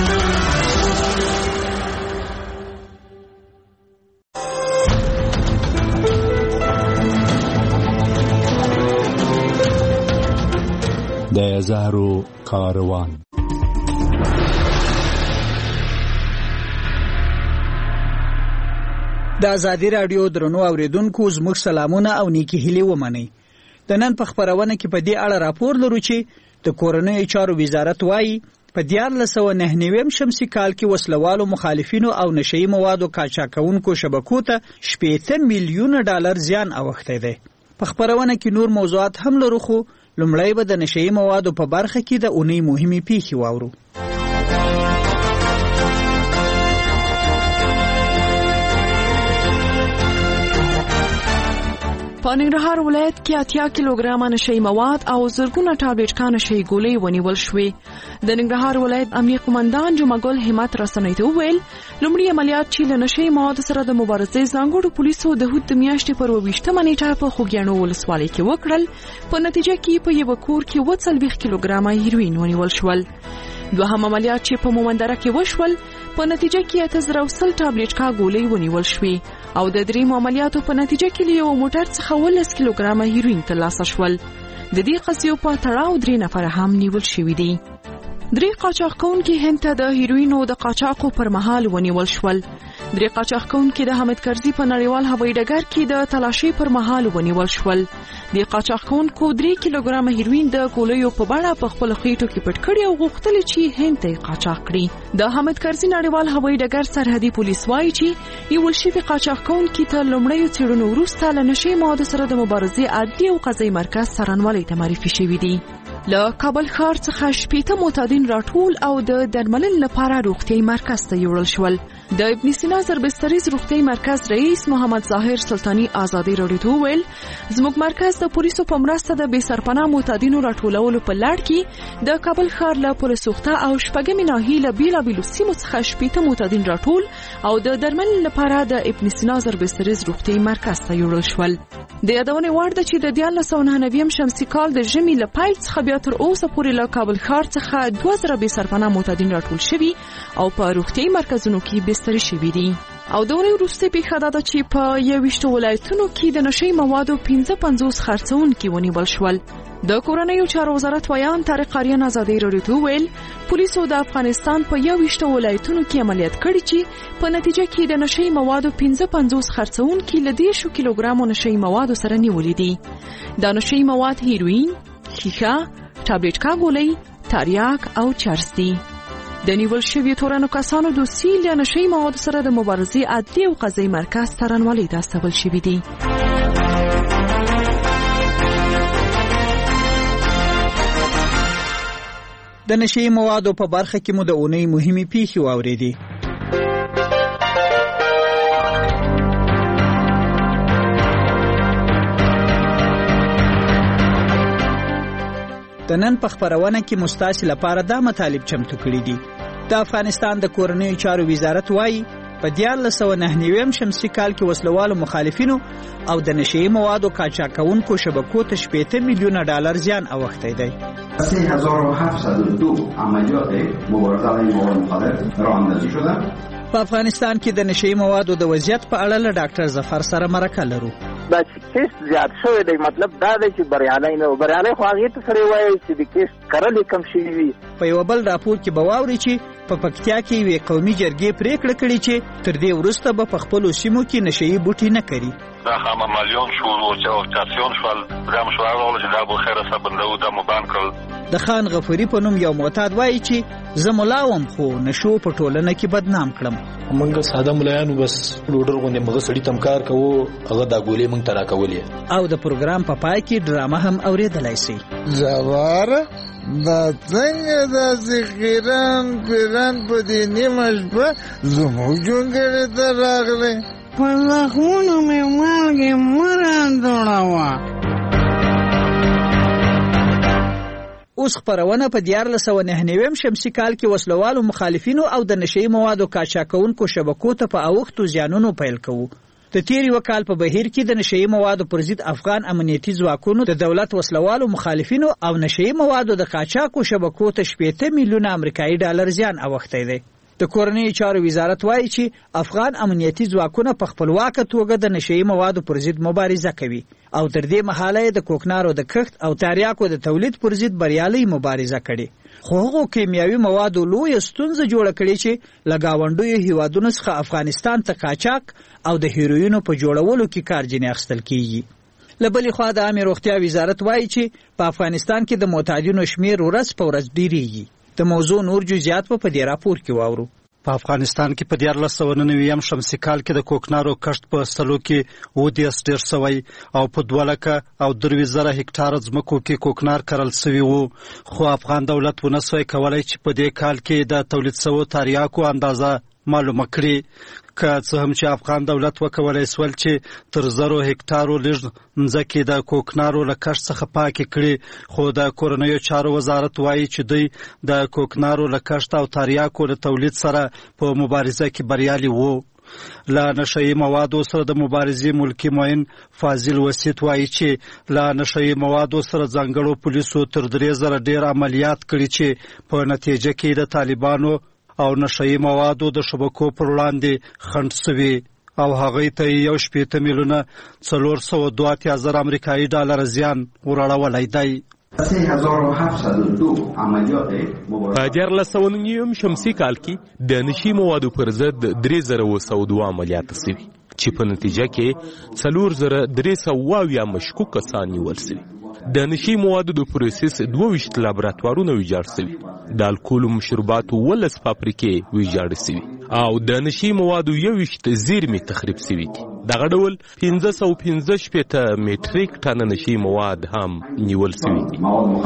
د زهرو کاروان. د ازادي رادیو درنو اوریدونکو زموږ سلامونه او نیکی هیلې ومنئ. د نن په خبرونه کې په دې اړه راپور لرو چې د کورنیو چارو وزارت وایي په 1999 شمسي کال کې وسلوالو مخالفینو او نشئی موادو قاچاقونکو شبکو ته 80 میلیون ډالر زیان اوښتی دی. په خبرونه کې نور موضوعات هم لرو، خو لومړی به د نشئی موادو په برخه کې د اونۍ مهمې پیښې واورو. په ننګرهار ولایت کې 80 کیلوګرامه نشئی مواد او زرګونه ټابلیټ نشئی ګولۍ ونیول شوې. د ننګرهار ولایت امنیه قومندان جمعګل همت رسنۍ ته وویل لومړی عملیات چې له نشئی موادو سره د مبارزې ځانګړو پولیسو د هوت میاشتې پر 28 نیټه په خوږیاڼو ولسوالۍ کې وکړل، په نتیجه کې په یو کور کې 40 کیلوګرامه هیروین ونیول شول. دوهم عملیات چې په مومندره کې وشول په نتیجه کې 80 ټابلیټ ګولۍ ونیول شوې او د دریم عملیاتو په نتیجه کې له یو موټر څخه 10 کیلوګرامه هیروین ترلاسه شول. د دې قضیو په تړاو 3 نفر هم نیول شوي دي. 3 قاچاق کوونکي هند ته د هیروینو د قاچاقو پر مهال ونیول شول. درې قاچاقونکي د حامد کرزي په نړیوال هوایي ډګر کې د تلاشۍ پر مهال ونیول شول. د قاچاقونکو 3 کیلوګرامه هیروین د ګولیو په بڼه په خپل خېټو کې پټ کړي او غوښتل چې هند ته قاچاق کړي. د حامد کرزي نړیوال هوایي ډګر سرحدي پولیس وایي چې یو شوی قاچاقونکي ته لومړی څېړنو وروسته له نشي موادو سره د مبارزې عادي او قضایي مرکز څارنوالۍ ته معرفي شوي دي. له کابل ښار څخه 80 معتادین راټول او د درملنې لپاره روغتیايي مرکز ته یوړل شول. د ابن سینا زربستریز روغتیايي مرکز رئیس محمد ظاهر سلطانی آزادي راډیو ته وویل زموږ مرکز د پولیسو په مرسته د بې سرپناه معتادینو راټولولو په لړ کې د کابل ښار له پولیسوخته او شپږمې ناحیې له بېلابېلو سیمو څخه 80 معتادین راټول او د درملنې لپاره د ابن سینا زربستریز روغتیايي مرکز ته یوړل شول. د یادونې وړ ده چې د 1999 شمسي کال د ژمي له پیل څخه بیا تر اوسه پورې له کابل ښار څخه 2000 بې سرپناه معتادین راټول شوي او په روغتیايي مرکزونو کې بستري شوي دي. او د ورځې وروسته پیښه ده چې په 21 ولایتونو کې د نشي موادو 55 خرڅونکي ونیول شول. د کورنیو چارو وزارت ویان طارق آریان آزادي راډیو ته ویل پولیسو د افغانستان په 21 ولایتونو کې عملیات کړی چې په نتیجه کې د نشي موادو 55 خرڅونکي له 10 کیلوګرامو نشي موادو سره نیولې دي. دا نشي مواد هیروین، شیشه، ټابلیټ ګولۍ، تریاک او چرس دي. د نیول شویو تورنو کسانو دوسي له نشي موادو سره د مبارزې عادي او قضایي مرکز څارنوالۍ ته استول شوي دي. د نشي موادو په برخه کې مو د اونۍ مهمې پیښې واورېدې. د نن په خبرونه کې مستاسي لپاره دا مطالب چمتو کړي دي. د افغانستان د کورنیو چارو وزارت وایي په 1999 شمسي کال کې وسلوالو مخالفینو او د نشي موادو قاچاقونکو شبکو ته 80 میلیون ډالر زیان اوښتی دی. 3702 عملیات مبارزه علیه مواد مخدر راه اندازی شده. په افغانستان کې د نشي موادو د وضعیت په اړه له ډاکټر ظفر سره مرکه لرو. دا کیس زیات شوی دی، مطلب دا دی چې بریالي نه بریالي خو هغه ته سره وایي چې د کیس کرلې کم شي وي. په یو بل راپور کې بواوري چې په پکتیا کې وی قومي جرګې پریکړه کړې چې تر دې وروسته به په خپل سیمو کې نشي بوټي نه کړي. دا هم مليون شو او تاسیون شول دا مشوار ول چې دا به خیره سبندو د مبان کړل. د خان غفوري په نوم یو معتاد وایي چې زمولاوم خو نشو په ټولنه کې بدنام کړم. موږ ساده ملایانو بس لوډر غونډه موږ سړی تمکار کوو هغه دا ګولې موږ ترا کولې. او د پروګرام په پای کې ډرامه هم اوریدلای شي. زوار دا څنګه د ذخیران پیران په دې نیمه شپه زموږ جونګړې ته راغلی په زخمونو مې مالګې مراندوړه. اوس خبرونه په 1999 شمسي کال کې وسلوالو مخالفینو او د نشي موادو قاچاقونکو شبکو ته په اوښتو زیانونو پیل کوو. د تیری وکال په بهیر کې د نشي موادو پر ضد افغان امنیتي ځواکونو د دولت وسلوالو مخالفینو او نشي موادو د قاچاقو شبکو ته 80 میلیون امریکایي ډالر زیان اوښتی دی. د کورنیو چارو وزارت وایي چې افغان امنیتي ځواکونه په خپلواکه توګه د نشي موادو پر ضد مبارزه کوي او تر دې مهاله د کوکنارو د کښت او تریاکو د تولید پر ضد بریالي مبارزه کړي. خو هغو کیمیاوي موادو لویه ستونزه جوړه کړې چې له ګاونډیو هیوادونو څخه افغانستان ته قاچاق او د هیروینو په جوړولو کې کارجنې اخیستل کیږي. له بلې خوا د عامې روغتیا وزارت وایي چې په افغانستان کې د معتادینو شمیر ورځ په ورځ ډیریږي. د موضوع نور جزئیات په دې راپور کې واورو. په افغانستان کې په 1999 شمسي کال کې د کوکنارو کښت په سلو کې 10 ډیر شوی او په 2,03,000 هکټار ځمکو کې کوکنار کرل شوی وو. خو افغان دولت ونسوي کولای چې په دې کال کې د تولید شوو تریاکو اندازه معلومه کړي. که څه هم چې افغان دولت وکولای سول چې تر 0 هکټارو لږ ځمکې د کوکنارو له کښت څخه پاکې کړي، خو د کورنیو چارو وزارت وایي چې دوی د کوکنارو له کښت او تریاکو له تولید سره په مبارزه کې بریالي وو. له نشئی موادو سره د مبارزې ملکی معین فاضل وسیت وایي چې له نشئی موادو سره ځانګړو پولیسو تر 3,000 ډیر عملیات کړي چې په نتیجه کې د طالبانو او نشئی موادو د شبکو پر وړاندې خنډ شوي او هغه ته 1.8 میلیونه 402,000 امریکایي ډالر زیان ورړولی دی. په 1409 شمسي کال کې د نشي موادو پر ضد 3202 عملیات شوي چې په نتیجه کې 4322 مشکوک کسان نیول شوي. د نشي موادو د پروسس 22 لابراتوارونه ویجاړ شوي، د الکول مشروباتو 12 فابریکې ویجاړ شوي او د نشي موادو 21 زیرمې تخریب شوي دي. دغه ډول 515 میټریک ټن نشي مواد هم نیول شوي دي.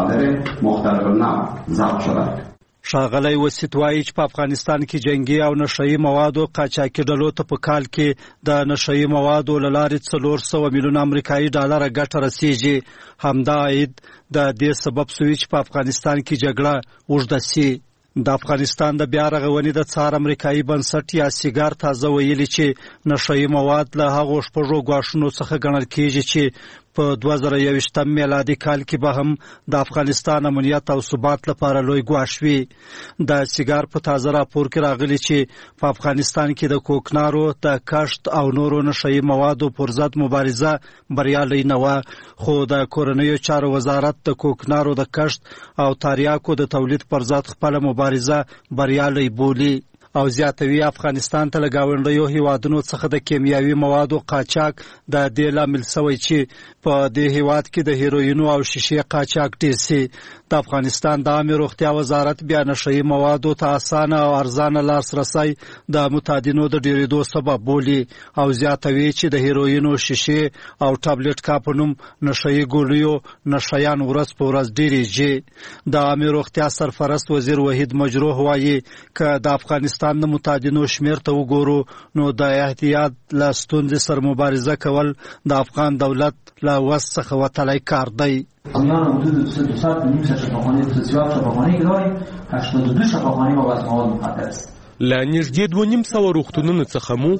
ښاغلی وسیت وایي چې په افغانستان کې جنگي او نشهیي موادو قاچاقي ډلو ته په کال کې د نشهیي موادو له لارې 400 میلیون امریکایي ډالره ګټه رسیږي. همدا عاید د دې سبب شوي چې په افغانستان کې جګړه اوږده سي. د افغانستان د بیا رغونې د څار امریکایي بنسټ یا سیګار تازه ویلي چې نشهیي مواد له هغو شپږو ګواښونو څخه ګڼل کېږي چې په 2021 میلادي کال کې به هم د افغانستان امنیت او ثبات لپاره لوی ګواښ وي. د سیګار په تازه راپور کې راغلي چې په افغانستان کې د کوکنارو د کښت او نورو نشهیي موادو پر ضد مبارزه بریالۍ نه وه، خو د کورنیو چارو وزارت د کوکنارو د کښت او تریاکو د تولید پر ضد خپله مبارزه بریالۍ بولي او زیاتوي افغانستان ته له ګاونډیو هیوادونو څخه د کیمیاوي موادو قاچاق د دې لامل شوی چې په دې هیواد کې د هیروینو او شیشې قاچاق ډېر سي. د افغانستان د عامې روغتیا وزارت بیا نشهیي موادو ته اسانه او ارزانه لاسرسی د متادینو د ډېرېدو سبب بولي او زیاتوي چې د هیروینو، شیشې او ټابلیټ کا په نوم نشهیي ګولیو نشهیان ورځ په ورځ ډېرېږي. د عامې روغتیا سرپرست وزیر وحید مجروح وایي که د افغانستان د متادینو شمیر ته وګورو نو د احتیاط له ستونزې سره مبارزه کول د افغان دولت له وس څخه وتلی کار دی. میان حدود 200 نیم شفاخانه خصوصیات شفاخانه که داریم 82 شفاخانه با وضع مواد مخدر است. له نږدې 2.5 روغتونونو څخه مو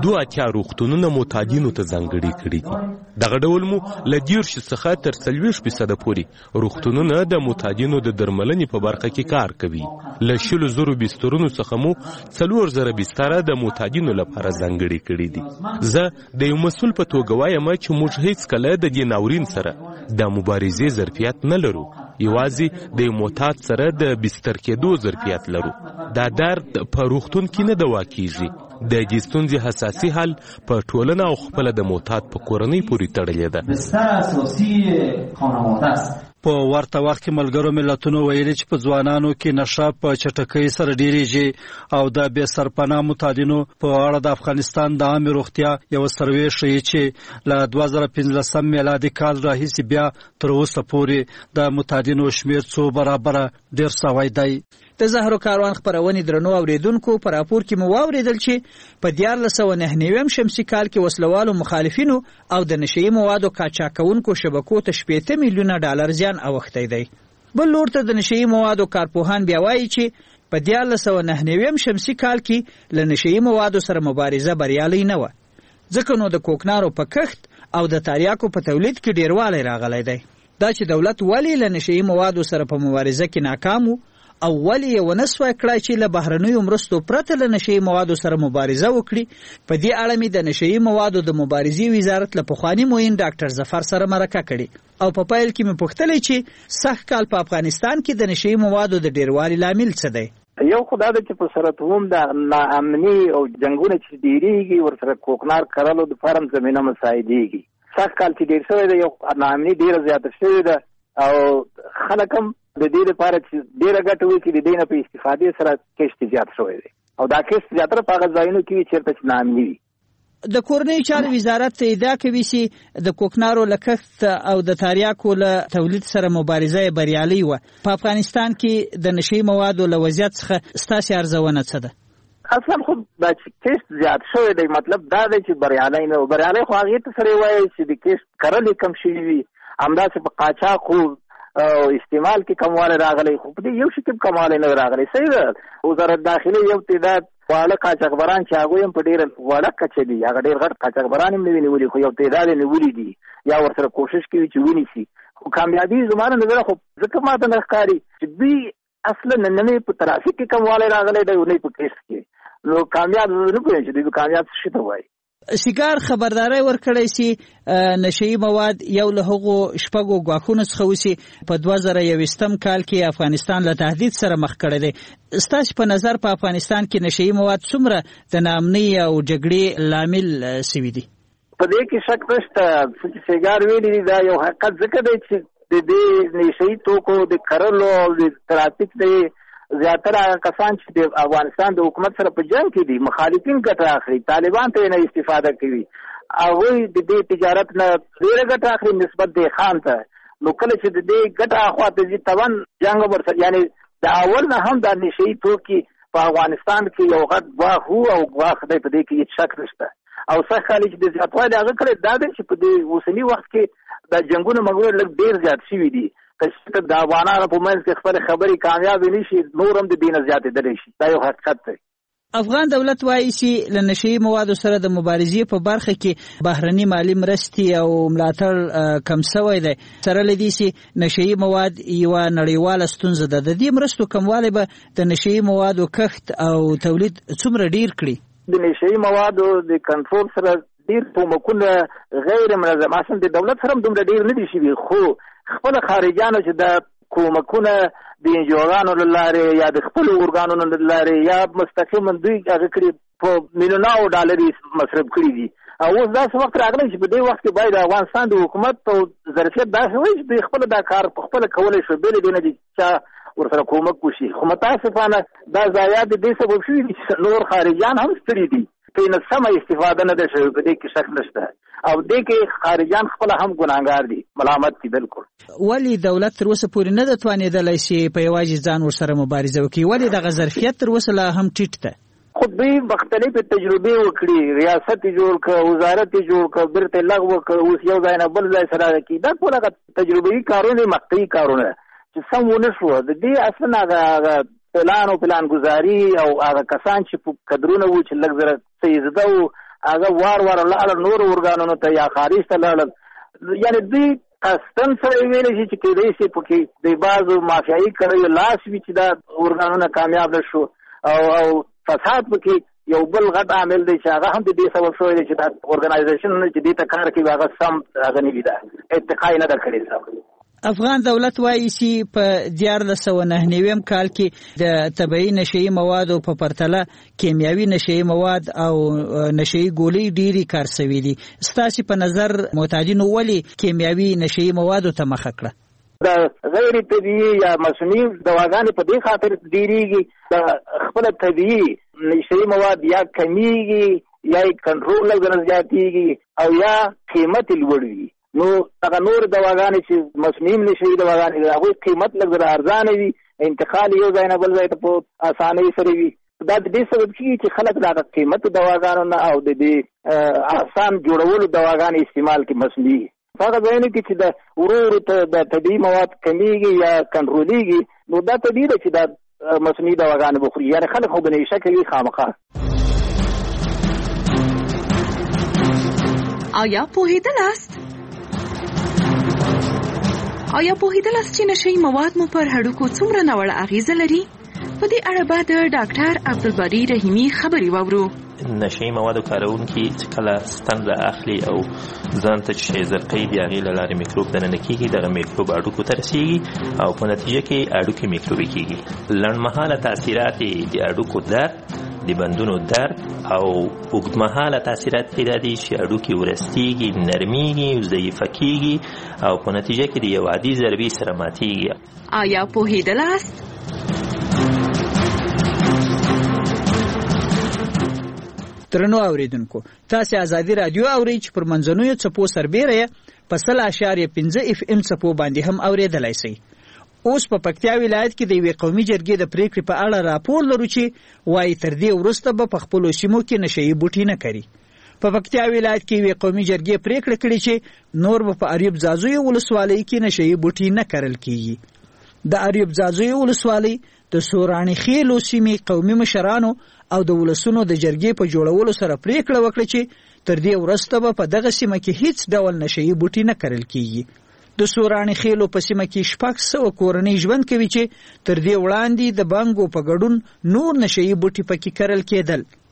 2 روغتونونه معتادینو ته ځانګړي کړي دي. دغه ډول مو له 10 څخه تر 40% پورې روغتونونه د معتادینو د درملنې په برخه کې کار کوي. له 100,000 بسترونو څخه مو 4,000 بستره د معتادینو لپاره ځانګړي کړي دي. زه د یو مسؤل په توګه وایم چې موږ هیڅ کله د دې ناورین سره د مبارزې ظرفیت نه لرو، یوازې د معتاد سره د بستر کېدو ظرفیت لرو. دا درد په روغتون کې نه دوا کیږي. د دې ستونزې حساسي حل په ټولنه او خپله د معتاد په کورنۍ پورې تړلې ده. بستر اساسي خانواده است. په ورته وخت کې ملګرو ملتونو ویلي چې په ځوانانو کې نشه په چټکۍ سره ډیریږي او د بې سرپناه معتادینو په اړه د افغانستان د عامې روغتیا یو سروې ښیي چې له 2015 میلادي کال راهیسې بیا تر اوسه پورې د معتادینو شمیر څو برابره ډیر سوی دی. د زهرو کاروان خپرونې درنو اوریدونکو په راپور کې مو واوریدل چې په 1499 شمسي کال کې وسلوالو مخالفینو او د نشهیي موادو قاچاقونکو شبکو ته 80 میلیونه ډالر زیان اوښتی دی. بل لور ته د نشهیي موادو کارپوهان بیا وایي چې په 1499 شمسي کال کې له نشهیي موادو سره مبارزه بریالۍ نه وه، ځکه نو د کوکنارو په کښت او د تریاکو په تولید کې ډیروالی راغلی دی. دا چې دولت ولې له نشهیي موادو سره په مبارزه کې ناکام و او ولې یې ونه سوای کړای چې له بهرنیو مرستو پرته له نشهیي موادو سره مبارزه وکړي. په دې اړه مې د نشهیي موادو د مبارزې وزارت له پخواني معین ډاکټر ظفر سره مرکه کړې او په پیل کې مې پوښتلی چې سږ کال په افغانستان کې د نشهیي موادو د ډیروالي لامل څه دی. یو خدا ده چې په سرطوم د ناامني او جنگونه چې ډیریږي ورسره کوکنار کرلو د فارم زمینه مساعدېږي. سږ کال چې ډیر شوی دی یو ناامني ډیره زیاته شوې ده او خلک هم د دې لپاره چې ډیره ګټه وکړي د دې نه په استفادې سره کښت زیات شوی دی او دا کښت زیاتره په هغه ځایونو کې وي چېرته چې ناامني وي. د کورنیو چارو وزارت ادعا کوي چې د کوکنارو له کښت او د تریاکو له تولید سره مبارزه بریالۍ وه. په افغانستان کې د نشهیي موادو له وضعیت څخه ستاسې ارزونه څه ده؟ اصلا خو دا چې کښت زیات شوی دی مطلب دا دی چې بریالۍ نه و. بریالۍ خو هغې ته سره وایي چې د کښت کرلې کم شوي وي، همداسې په قاچاقو او استعمال کې کموالی راغلی، خو په دې یو شي کې کموالی نه راغلی. صحیح ده وزارت داخلي یو تعداد واړه قاچاقبران چې هغوی هم په ډېره واړه کچه دي، هغه ډېر غټ قاچاقبران هم نه وي نیولي، خو یو تعداد یې نیولي دي یا ورسره کوشش کوي چې ونیسي. خو کامیابي زما نه نظره خو ځکه ماته نه ښکاري چې دوی اصلا نه په ترافیک کې کموالی راغلی دی او نه په کښت کې. نو کامیاب زه نه پوهېږم چې دوی کامیاب څه شي ته وایي. سیګار خبرداري ورکړی سي نشئی مواد یو له هغو شپږو غواخونو څخه وسی په 2021 کال کې افغانستان له تهدید سره مخ کړی دی. ستاسو په نظر په افغانستان کې نشئی مواد څومره د ناامنۍ او جګړې لامل سوي دي؟ په دې کې شک نشته چې سیګار ویلي دا یو حقیقت ځکه دی چې د دې نشئی توکو د کرلو او د ترافیک دی زیاتره کسان چې د افغانستان د حکومت سره په جنگ کې دي مخالفین ګټه اخلي، طالبان ته نه استفاده کوي، هغه د دې تجارت نه ډېر ګټه اخلي نسبت د خان ته. نو کله چې د دې ګټه اخواته دي توان جنگ ورسره یعنی د اول نه هم د نشئی توکي په افغانستان کې یو غټ غواخ او غواخ دی، په دې کې هیڅ شک نشته. او څه خالي چې د زیاتوالي هغه کړی دا دی چې په دې اوسني وخت کې د جنگونو مګور لږ ډېر زیات شوي دي. که د افغانانو په منځ کې خپل خبرې کامیاب نشي نور هم د دین زیاتېدلی شي، دا یو حقیقت دی. افغان دولت وایي چې له نشئی موادو سره د مبارزې په برخه کې بهرني مالی مرستې او ملاتړ کم شوی دی. سره له دې چې نشئی مواد یوه نړیواله ستونزه ده، د دې مرستو کموالی به د نشئی موادو کښت او تولید څومره ډیر کړي؟ د نشئی موادو د کنټرول سره ډیر کومکونه غیر منظم اصلا د دولت سره هم دومره ډیر نه دي شوي، خو خپل خارجانو چې د کومکونه د انجوګانو له لارې یا د خپل اورګانونو له لارې یا مستقیما دوی هغه کړي په میلیونونو ډالري مصرف کړي دي. او اوس داسې وخت راغلی چې په دې وخت کې باید افغانستان د حکومت په ظرفیت داسې وایي چې دوی خپله دا کار په خپله کولی شو، بې له دې نه چې چا ورسره کومک وشي. خو متاسفانه دا ضایعات د دې سبب شوي دي چې نور خارجان هم ستړي دي، په سمه استفاده نه ده شوې، په دې کې شک نشته. او دې کې خارجان خپل هم ګناهګار دي، ملامت دي. بالکل. ولی دولت تر اوسه پورې نه ده توانېدلی چې په یوازې ځان ورسره مبارزه وکړي؟ ولې دغه ظرفیت تر اوسه لا هم ټیټ ده؟ خو دوی مختلفې تجربې وکړي، ریاست یې جوړ کړ، وزارت یې جوړ کړ، بیرته یې لغوه کړ، اوس یو ځای نه بل ځای سره کړي. دا ټول هغه تجربوي کارونه مقطعي کارونه چې سم ونه شوه. د دې اصلا هغه پلان ګزاري او هغه کسان چې په قدرونه وو چې لږ زره څه یې زده وو هغه وار لاړل نورو ارګانونو ته یا خارج ته لاړل. یعنې دوی قصدن سره ویلی شي چې کېدای شي پکې د بعضو مافیایي کړیو لاس وي چې دا ارګانونه کامیاب نه شو او فساد پکې یو بل غټ عامل دی چې هغه هم د دې سبب شوی دی چې دا ارګنایزیشن چې دې ته کار کوي هغه سم هغه نه وي، دا اتقا یې نه ده کړې سم. افغان دولت وایي چې په 1999 کال کې د طبیعي نشئی موادو په پرتله کیمیاوي نشئی مواد او نشئی ګولۍ ډېرې کار شوي دي. ستاسو په نظر معتادینو ولې کیمیاوي نشئی موادو ته مخه کړه؟ د غیر طبیعي یا مصنوعي دواګانې په دې خاطر ډېرېږي، د خپل طبیعي نشئی مواد یا کمیږي یا کنټرول لږ زیاتېږي او یا قیمت یې لوړ وي. نو هغه نور دواګانې چې مصنوعي نشئی دواګانې د هغوی قیمت لږ زره ارزانه وي، انتقال یو ځای نه بل ځای ته په اسانۍ سره وي. دا د دې سبب کېږي چې خلک د هغه قیمتو دواګانو نه او د دې آسان جوړولو دواګانې استعمال کړي مصنوعي. هغه ځایونه کې چې د ورو ته د طبیعي مواد کمیږي یا کنټرولېږي، نو دا طبیعي ده چې دا مصنوعي دواګانې بخوري. یعنې خلک خو به نشه کوي خامخا. آیا پوهېدلاست چې نشئی مواد مو پر هډوکو څومره ناوړه اغیزه لري؟ په دې اړه به د ډاکټر عبدالباری رحیمي خبرې واورو. نشئی موادو کارونکي چې کله ستنده اخلي او ځان ته چې زرقۍ د هغې له لارې میکروب دننه کېږي، دغه میکروب هډوکو ته رسېږي او په نتیجه کې هډوکي میکروبي کېږي. لنډمهاله تاثیرات یې د هډوکو درد، د بندونو درد او اوږدمهاله تاثیرات یې دا دي چې هډوکي ورستېږي، نرمېږي، ضعیفه کېږي او په نتیجه کې د یو عادي ضربې سره ماتېږي. آیا پوهېدلاست؟ درنو اوریدونکو، تاسو ازادي رادیو اورئ چې پر منځنوي څپو سربېره په 100.5 FM څپو باندې هم اوریدلای شئ. اوس په پکتیا ولایت کې د یوې قومي جرګې د پریکړې په اړه راپور لرو چې وایي تر دې وروسته به په خپلو سیمو کې نشئی بوټي نه کري. په پکتیا ولایت کې یوې قومي جرګې پریکړه کړې چې نور به په اریوب ځاځوی ولسوالۍ کې نشئی بوټي نه کرل کیږي. د اریوب ځاځوی ولسوالۍ د سوراني خیلو سیمې قومي مشرانو او د ولسونو د جرګې په جوړولو سره پریکړه وکړه چې تر دې وروسته به په دغه سیمه کې هیڅ ډول نشئی بوټي نه کرل کیږي. د سوراني خیلو په سیمه کې 600 کورنۍ ژوند کوي چې تر دې وړاندې د بانګو په ګډون نور نشئی بوټي پکې کرل کېدل.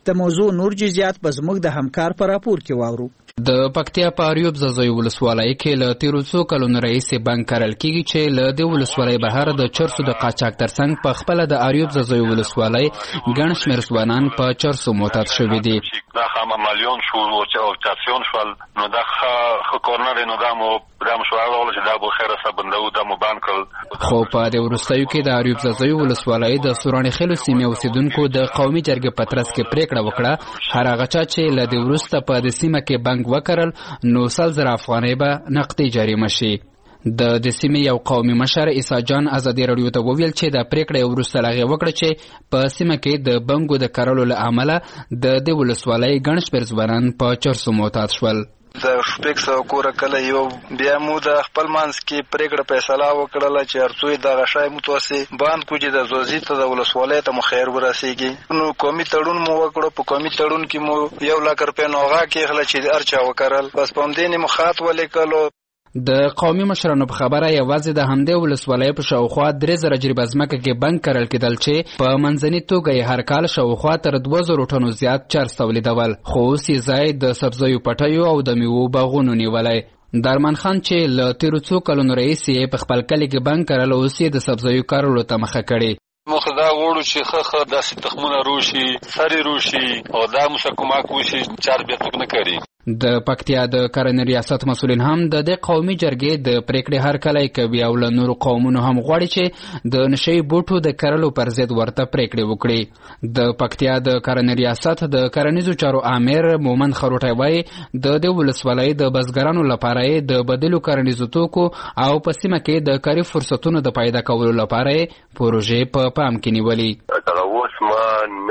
د موضوع نور جزئیات به زموږ د همکار په راپور کې واورو. د پکتیا په اریوب ځاځي ولسوالۍ کې له تیرو څو کلونو راهیسې بانک کرل کېږي چې له دې ولسوالۍ بهر د چرسو د قاچاق ترڅنګ په خپله د اریوب ځاځي ولسوالۍ ګڼ شمېر ځوانان په چرسو معتاد شوي دي. دا عملیان شو او چاسیون شول نو دا ښه کورنر نو دا مو شوال ولا چې دا به خیره سبندو دا مو بان کړل. خو په دې وروستیو کې د اریوب ځاځي ولسوالۍ د سوراني خیلو سیمې اوسیدونکو د قومي جرګې په ترڅ کې پریکړه وکړه هر هغه چا چې له دې وروسته په دې سیمه کې بانک وکړل نو 100,000 افغانۍ به نقدي جریمه شي. د سیمې یو قومي مشر عیسی جان ازادي راډیو ته وویل چې د پریکړې وروسته هغه وکړه چې په سیمه کې د بانکو د کارولو له امله د دې ولسوالۍ ګڼ شمېر ځوانان په چرسو معتاد شول. د شپږ سوه کوره کله یو بیا مو د خپل منځ کې پریکړه فیصله وکړله چې هر څو دغه شی متوسي باند کو چې د زوزي ته د ولسوالۍ ته مو خیر ورسیږي. نو قومي تړون مو وکړو. په قومي تړون کې مو 1,00,000 روپۍ نوغه کېغله چې ارچا وکړل. بس په همدې مو خط ولیکلو. د قومي مشرانو په خبره یوازې د همدې ولسوالۍ په شاوخوا 3,000 جریبه ځمکه کې بانک کرل کېدل چې په منځني توګه یې هر کال شاوخوا تر 2,000 ټنو زیات چرس تولیدول. خو اوس یې ځای د سبزیو پټیو او د میوو باغونو نیولی. درمان خان چې له تیرو څو کلونو راهیسې په خپل کلي کې بانک کرل اوس یې د سبزیو کرلو ته مخه کړې. موږ دا غواړو چې ښه داسې تخمونه روشي سرې روشي او دا موږ کومک وشي چار بیا څوک نه کوي. د پکتیا د کرنې ریاست مسؤلین هم د دې قومي جرګې د پریکړې هرکلی کوي او له نورو قومونو هم غواړي چې د نشي بوټو د کرلو پر ضد ورته پریکړې وکړي. د پکتیا د کرنې ریاست د کرنیزو چارو امیر مومن خروټی وایي د دې ولسوالۍ د بزګرانو لپاره د بدیلو کرنیزو توکو او په سیمه کې د کاري فرصتونو د پیدا کولو لپاره پروژې په پام کې نیولي. اوس ما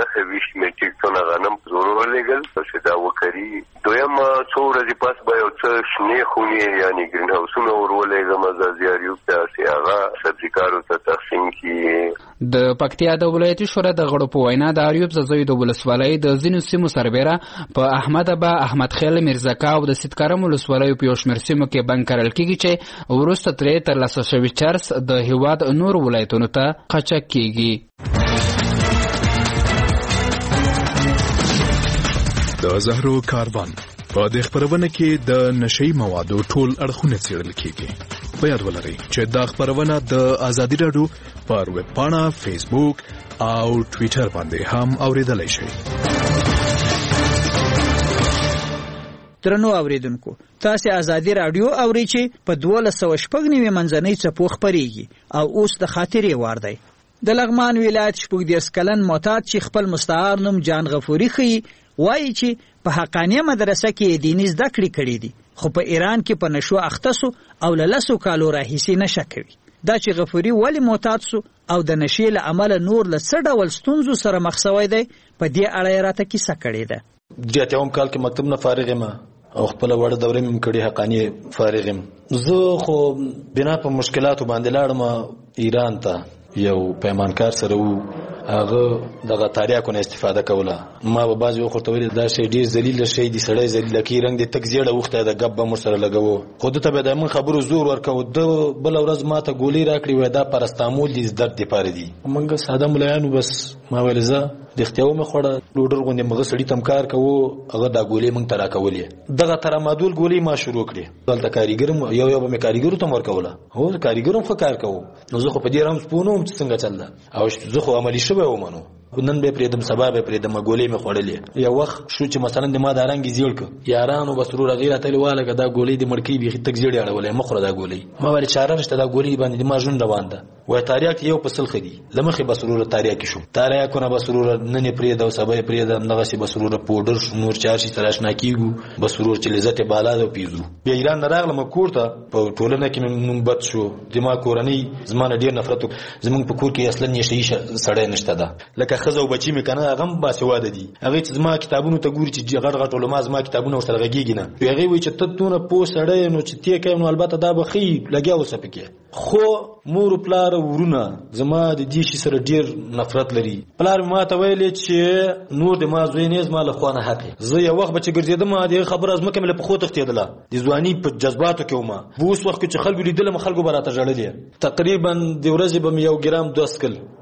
9 میټریک ټنه غنم ضرور لګل چې دا وکړي. دویم څو ورځې پس به یو څه شنې خونې یعنی ګرین هاوسونه ورولېږم زیاریوب ته چې هغه سبزیکارو ته تقسیم کړي. د پکتیا د ولایتي شورا د غړو په وینا د اریوب ځاځي د ولسوالۍ د ځینو سیمو سربېره په احمد ابا احمد خیل میرزکا او د سیدکرم ولسوالۍ په یو شمېر سیمو کې بانک کرل کېږي چې وروسته ترې ترلاسه شوي چرس د هېواد نورو ولایتونو ته قاچاق کېږي. د زهرو کاروان په دې خبرونه کې د نشي موادو ټول اړخونه څېړل کېږي. په یاد ولرئ چې دا خبرونه د ازادي راډیو پر ویب پاڼه، فیسبوک او ټویټر باندې هم اوریدلای شئ. درنو اوریدونکو، تاسو ازادي راډیو اورئ چې په 1290 منځنۍ څپو خبرېږي او اوس د خاطرې وار دی. د لغمان ولایت 14 کلن معتاد چې خپل مستعار نوم جان غفوري ښیي وایي چې په حقانیه مدرسه کې دیني زده کړې کړې دي خو په ایران کې په نشو اخته سو او له 10 کالو راهیسې نشه کوي. دا چې غفوري ولې معتاد سو او د نشې له امله نور له څه ډول ستونزو سره مخ شوی دی په دې اړه یې راته کیسه کړې ده. جاتیوم کال کې مکتب نه فارغ یم او خپل وړه دورې مې کړې حقانیه فارغ یم. زه خو بنا په مشکلاتو باندې لاړم ایران ته. یو پیمانکار سره وو هغه دغه تاریاکو نه استفاده کوله. ما به بعضې وخت ورته ویلي دا شی ډېر ذلیله شی دی، سړی ذلیله کوي، رنګ دې تک زیړه اوښتی د ګپ به موږ سره لګوو. خو ده ته به د موږ خبرو زور ورکوو. ده بله ورځ ما ته ګولۍ راکړې وایي دا پرستامول دي درد دپاره دي. موږ ساده ملایانو بس ما ویل زه رښتیا ومې خوړه لوډر غوندې مغه سړي ته هم کار کوو هغه دا ګولۍ موږ ته راکولې. دغه ترامادول ګولۍ ما شروع کړې. دلته کاریګر یو به مې کاریګرو ته هم ورکوله. هو کاریګر هم ښه کار کوو. نو زه خو په دې رمز پوه نه وم چې څنګه چل ده او زه خو عملي شوی ومنو. نن به پرېدم سبا به پرېدم ګولۍ مې خوړلې. یو وخت شو چې مثلا د ما دا رنګ زیړ کړ یارانو بس ورور غیر اتلې واله که دا ګولۍ د مړکۍ بیخي تک زیړې اړولې مه خوره دا ګولۍ. ما ویل چاره نشته دا ګولۍ باندې د ما ژوند روان ده. وایي تاریاک یو په سل ښه دي له مخې بس وروره تاریاکې شو. تاریاکونه بس وروره نن یې پرېږده او سبا یې پرېږده همدغسې بس وروره پوډر شو نور چار شي سره اشنا کېږو بس ورور چې لذت یې بالا ده او پیزو. بیا ایران نه راغلم کور ته په ټولنه کې مې نوم بد شو. زما کورنۍ زما نه ډېر نفرت زموږ په کور کې اصلا نشه یي سړی نشته ده لکه ښځه او بچي مې که نه هغه هم باسواده دي. هغې چې زما کتابونو ته ګوري چې غټ غټ علما زما کتابونه ورسره غږېږي نه. هغې وایي چې ته دونه پوه سړی نو چې تی کوې نو البته دا به ښه لګیا اوسه پکې. خو مور پلار ورونه زما د دې شي سره ډېر نفرت لري. پلار مې ما ته ویلې چې نور د ما زوی نه زما له خوا نه حق. زه یو وخت به چې ګرځېدم دغه خبره ځمکه مې له پښو تښتېدله د ځواني په جذباتو کې وم. اوس وخت چې خلکو لیدلم خلکو به راته ژړلې. تقریبا د ورځې به مې 1 ګرام 2 سکل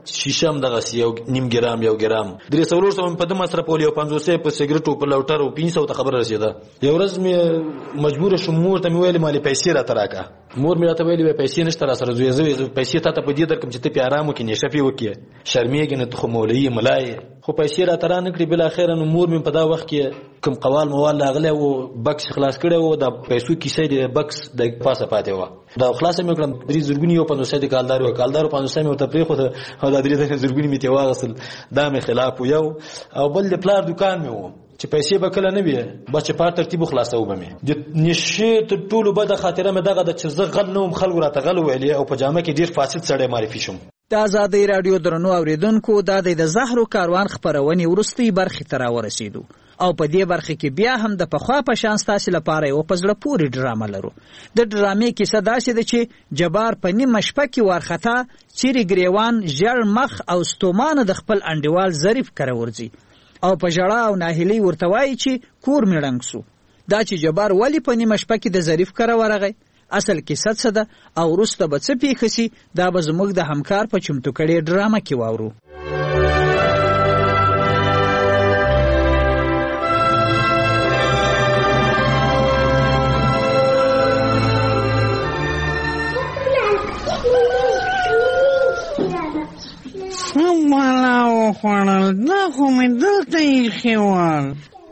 شیشه هم دغه یو نیم ګرام یو ګرام 300 په د مصرفول یو 500 په سیګریټو په لوټر او 500 ته خبر رسیده. یو ورځ مې مجبور شوم مور ته مې ویل مالي پیسې را تراکا. مور مې راته ویلې پیسې نشته را سره زوی پیسې ته په دې درکم چې ته په آرام کې نشفي وکې شرمېږي نه ته مولوی ملای خو پیسې را ترا نه کړې بل اخر نو مور مې په دا وخت کې کوم قوال موال لاغله او بکس خلاص کړي او د پیسو کیسې د بکس د پاسه پاتې و دا خلاص مې کړم 3 زرګونی یو 500 د کالدارو 500 مې ورته پرې خو دا 3 زرګونی مې ته واغسل دا مې خلاف یو او بل د پلار دکان مې و چې پیسې به کله نه وي بچ په ترتیب خلاصو به مې د نشه ته ټولو بده خاطره مې دغه د چې زه غل نوم خلکو راته غل ویلې او په جامه کې ډیر فاسد سړی معرفي شوم. د آزادۍ رادیو درنو اوریدونکو د زهرو کاروان خبرونې ورستۍ برخې ته راورسېدو او په دې برخه کې بیا هم د پخوا په شان ستاسو لپاره یو په زړه پورې ډرامه لرو. د ډرامې کیسه داسې ده چې جبار په نیمه شپه کې وارخطا چیرې ګریوان ژړ مخ او ستومانه د خپل انډیوال ظریف کره ورځي او په ژړا او ناهیلۍ ورته وایي چې کور مې ړنګ سو. دا چې جبار ولې په نیمه شپه کې د ظریف کره ورغی اصل کیسه څه ده او وروسته به څه پیښه سي دا به زموږ د همکار په چمتو کړې ډرامه کې واورو. مالا وخوړل دا خو مې دلته ایښي وال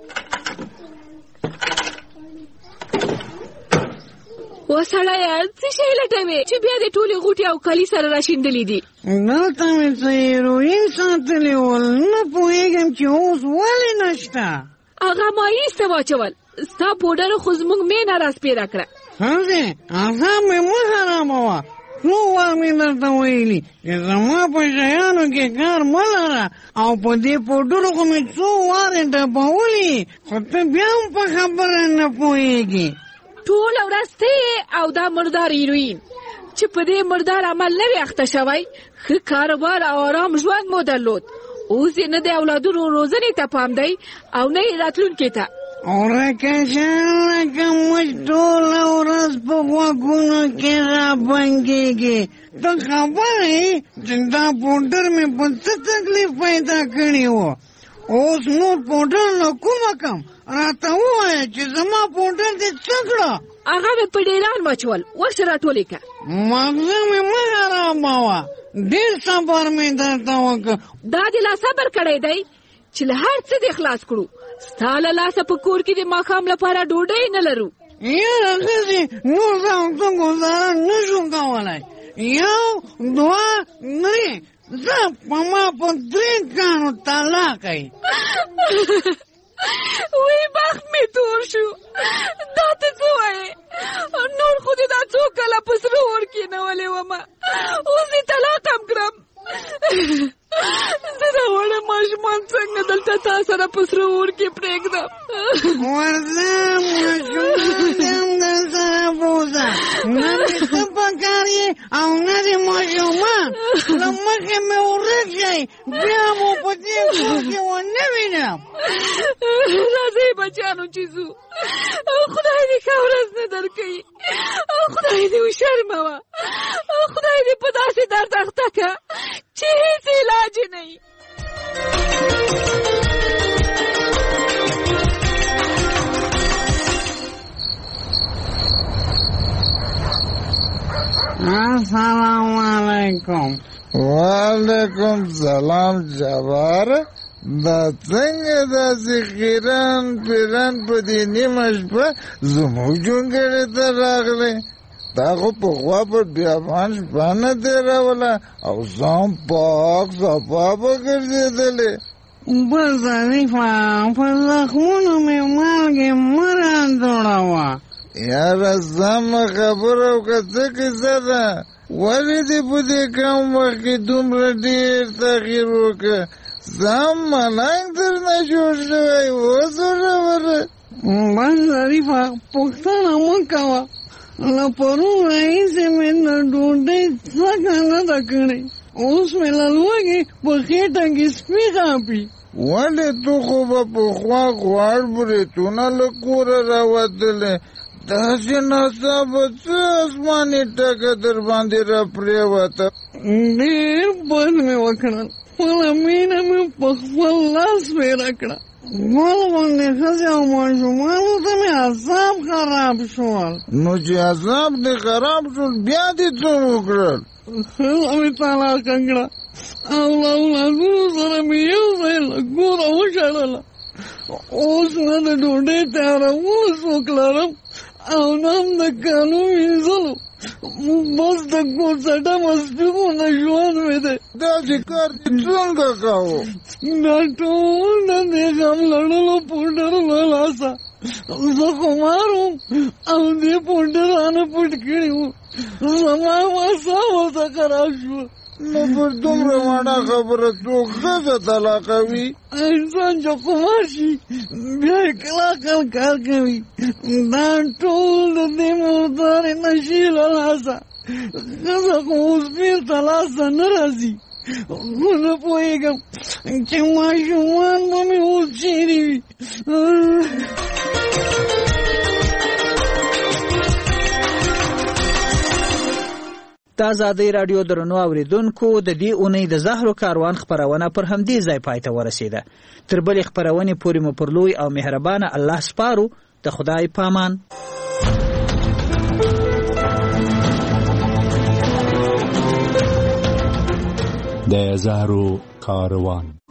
وسړیه څه شی لټوې چې بیا د ټولې غوټې او کالي سره راشیندلي دي؟ دلته مې څه هیروین ساتلي ول نه پوهېږم چې اوس ولې نشته. هغه ما ایسته واچول ستا پوډر خو زموږ مینه راسپېره کړه. هغې هغه مې مه حراموه څو وار مې درته ویلي چې زما په شیانو کې کار مه لره او په دې پوډرو خو مې څو وارې ډبولي خو ته بیا هم په خبره نه پوهېږي. ټوله ورځ ته او دا مردار هیروین چې په دې مردار عمل نه وي اخته شوی ښه کاروبار او آرام ژوند مو درلود. اوس یې نه د اولادونو روزنې ته پام دی او نه یې راتلونکي ته. ورکه لکه موږ ټوله ورځ په غوږونو کې رابنګېږي. ته خبر یې چې دا پوډر مې په څه تکلیف پیدا کړي و اوس نور پوډر له کومه کم راته ووایه چې زما پوډر دې څه کړه. هغه مې په ډیران واچول ورشه راټولې کړه. مغزه مې مه حراموه ډېر صبر مې درته وکړه. دا دې لا صبر کړی دی چې له هر څه دې خلاص کړو. ستا له لاسه په کور کې د ماښام لپاره ډوډۍ نه لرو. یاره ښځې نور زه څه ګزاره نه شو کولی. 1 2 3 زه په ما په 3 کانو طلاق یې. وی بخت مې تور شو. دا ته څه وایې؟ نور خو دې دا څو کاله په سره اور کېنولې ومه اوس دې طلاق هم کړم. زه دا وړه ماشومان څنګه دلته تا سره په سره اور کې پرېږدم؟ ورځه ماشومان هم در سره بوځه نه مې ته په کار یې او نه دې ماشومان له مخې مې ورک شئ بیا مو په دې کې ونه وینم. راځئ بچیانو چې ځو. خدای دې ښه ورځ نه درکوي. خدای دې وشرموه. خدای دې په داسې درد اخته کړه چې هیڅ علاج نه وي. السلام علیکم. وعلیکم سلام جبار. دا څنګه داسې خیران پیران په دې نیمه شپه زموږ جونګړې ته راغلی؟ دا خو پخوا په بیابان شپه نه تېروله او ځان پاک صفا به ګرځېدلې. بل ظریفه په زخمونو مې مالګې مه راځوړوه. یاره سمه خبره وکړه څه کیسه ده؟ ولې دې په دې کم وخت کې دومره ډېر تغییر وکړه؟ سم ملنګ درنه جوړ شوی اوس وروره. بس ظریفه پوښتنه مه کوه. له پرون راهیسې مې د ډوډۍ څکه نه ده کړې. اوس مې له لوږې په خېټه کې سپي غاپي. ولې تو خو به پخوا غوړ بریتونه له کوره راوتلې داسې ناڅاپه څه اسماني ټکه در باندې راپرېوته. ډېر بد مې وکړل، خپله مینه مې په خپل لاس پیدا کړه. ګل غوندې ښځې او ماشومانو ته مې اعصاب خراب شول. نو چې اعصاب دې خراب شول بیا دې څه وکړل؟ ښځه مې طلاقه کړه او له اولادونو سره مې یو ځای له کوره وشړله. اوس نه د ډوډۍ تیارولو څوک لرم او نه هم د کالو وینځلو. بس د کوڅټه مسپیغونه ژوند مې دی. داسې کار دې څنګه کوو؟ دا ټول د دې غم لړلو پوډر له لاسه. زه خمار وم او دې پوډر رانه پټ کړي وو. زما وسه ورته خراب شوه. نو پر دومره واړه خبره څوک ښځه طلاقوي؟ انسان چې خمار شي بیا یې کلاقل کار کوي. دا ټول د دې مردارې نشي له لاسه. ښځه خو اوس بېرته لاسه نه راځي. خو نه پوهېږم چې ماشومان به مې اوس چېرې وي. د ازادۍ راډیو درنو اوریدونکو، د دې اونۍ د زهرو کاروان خپرونه پر همدې ځای پای ته ورسېده. تر بلې خپرونې پورې مو پر لوی او مهربانه الله سپارو. د خدای پامان. د زهرو کاروان.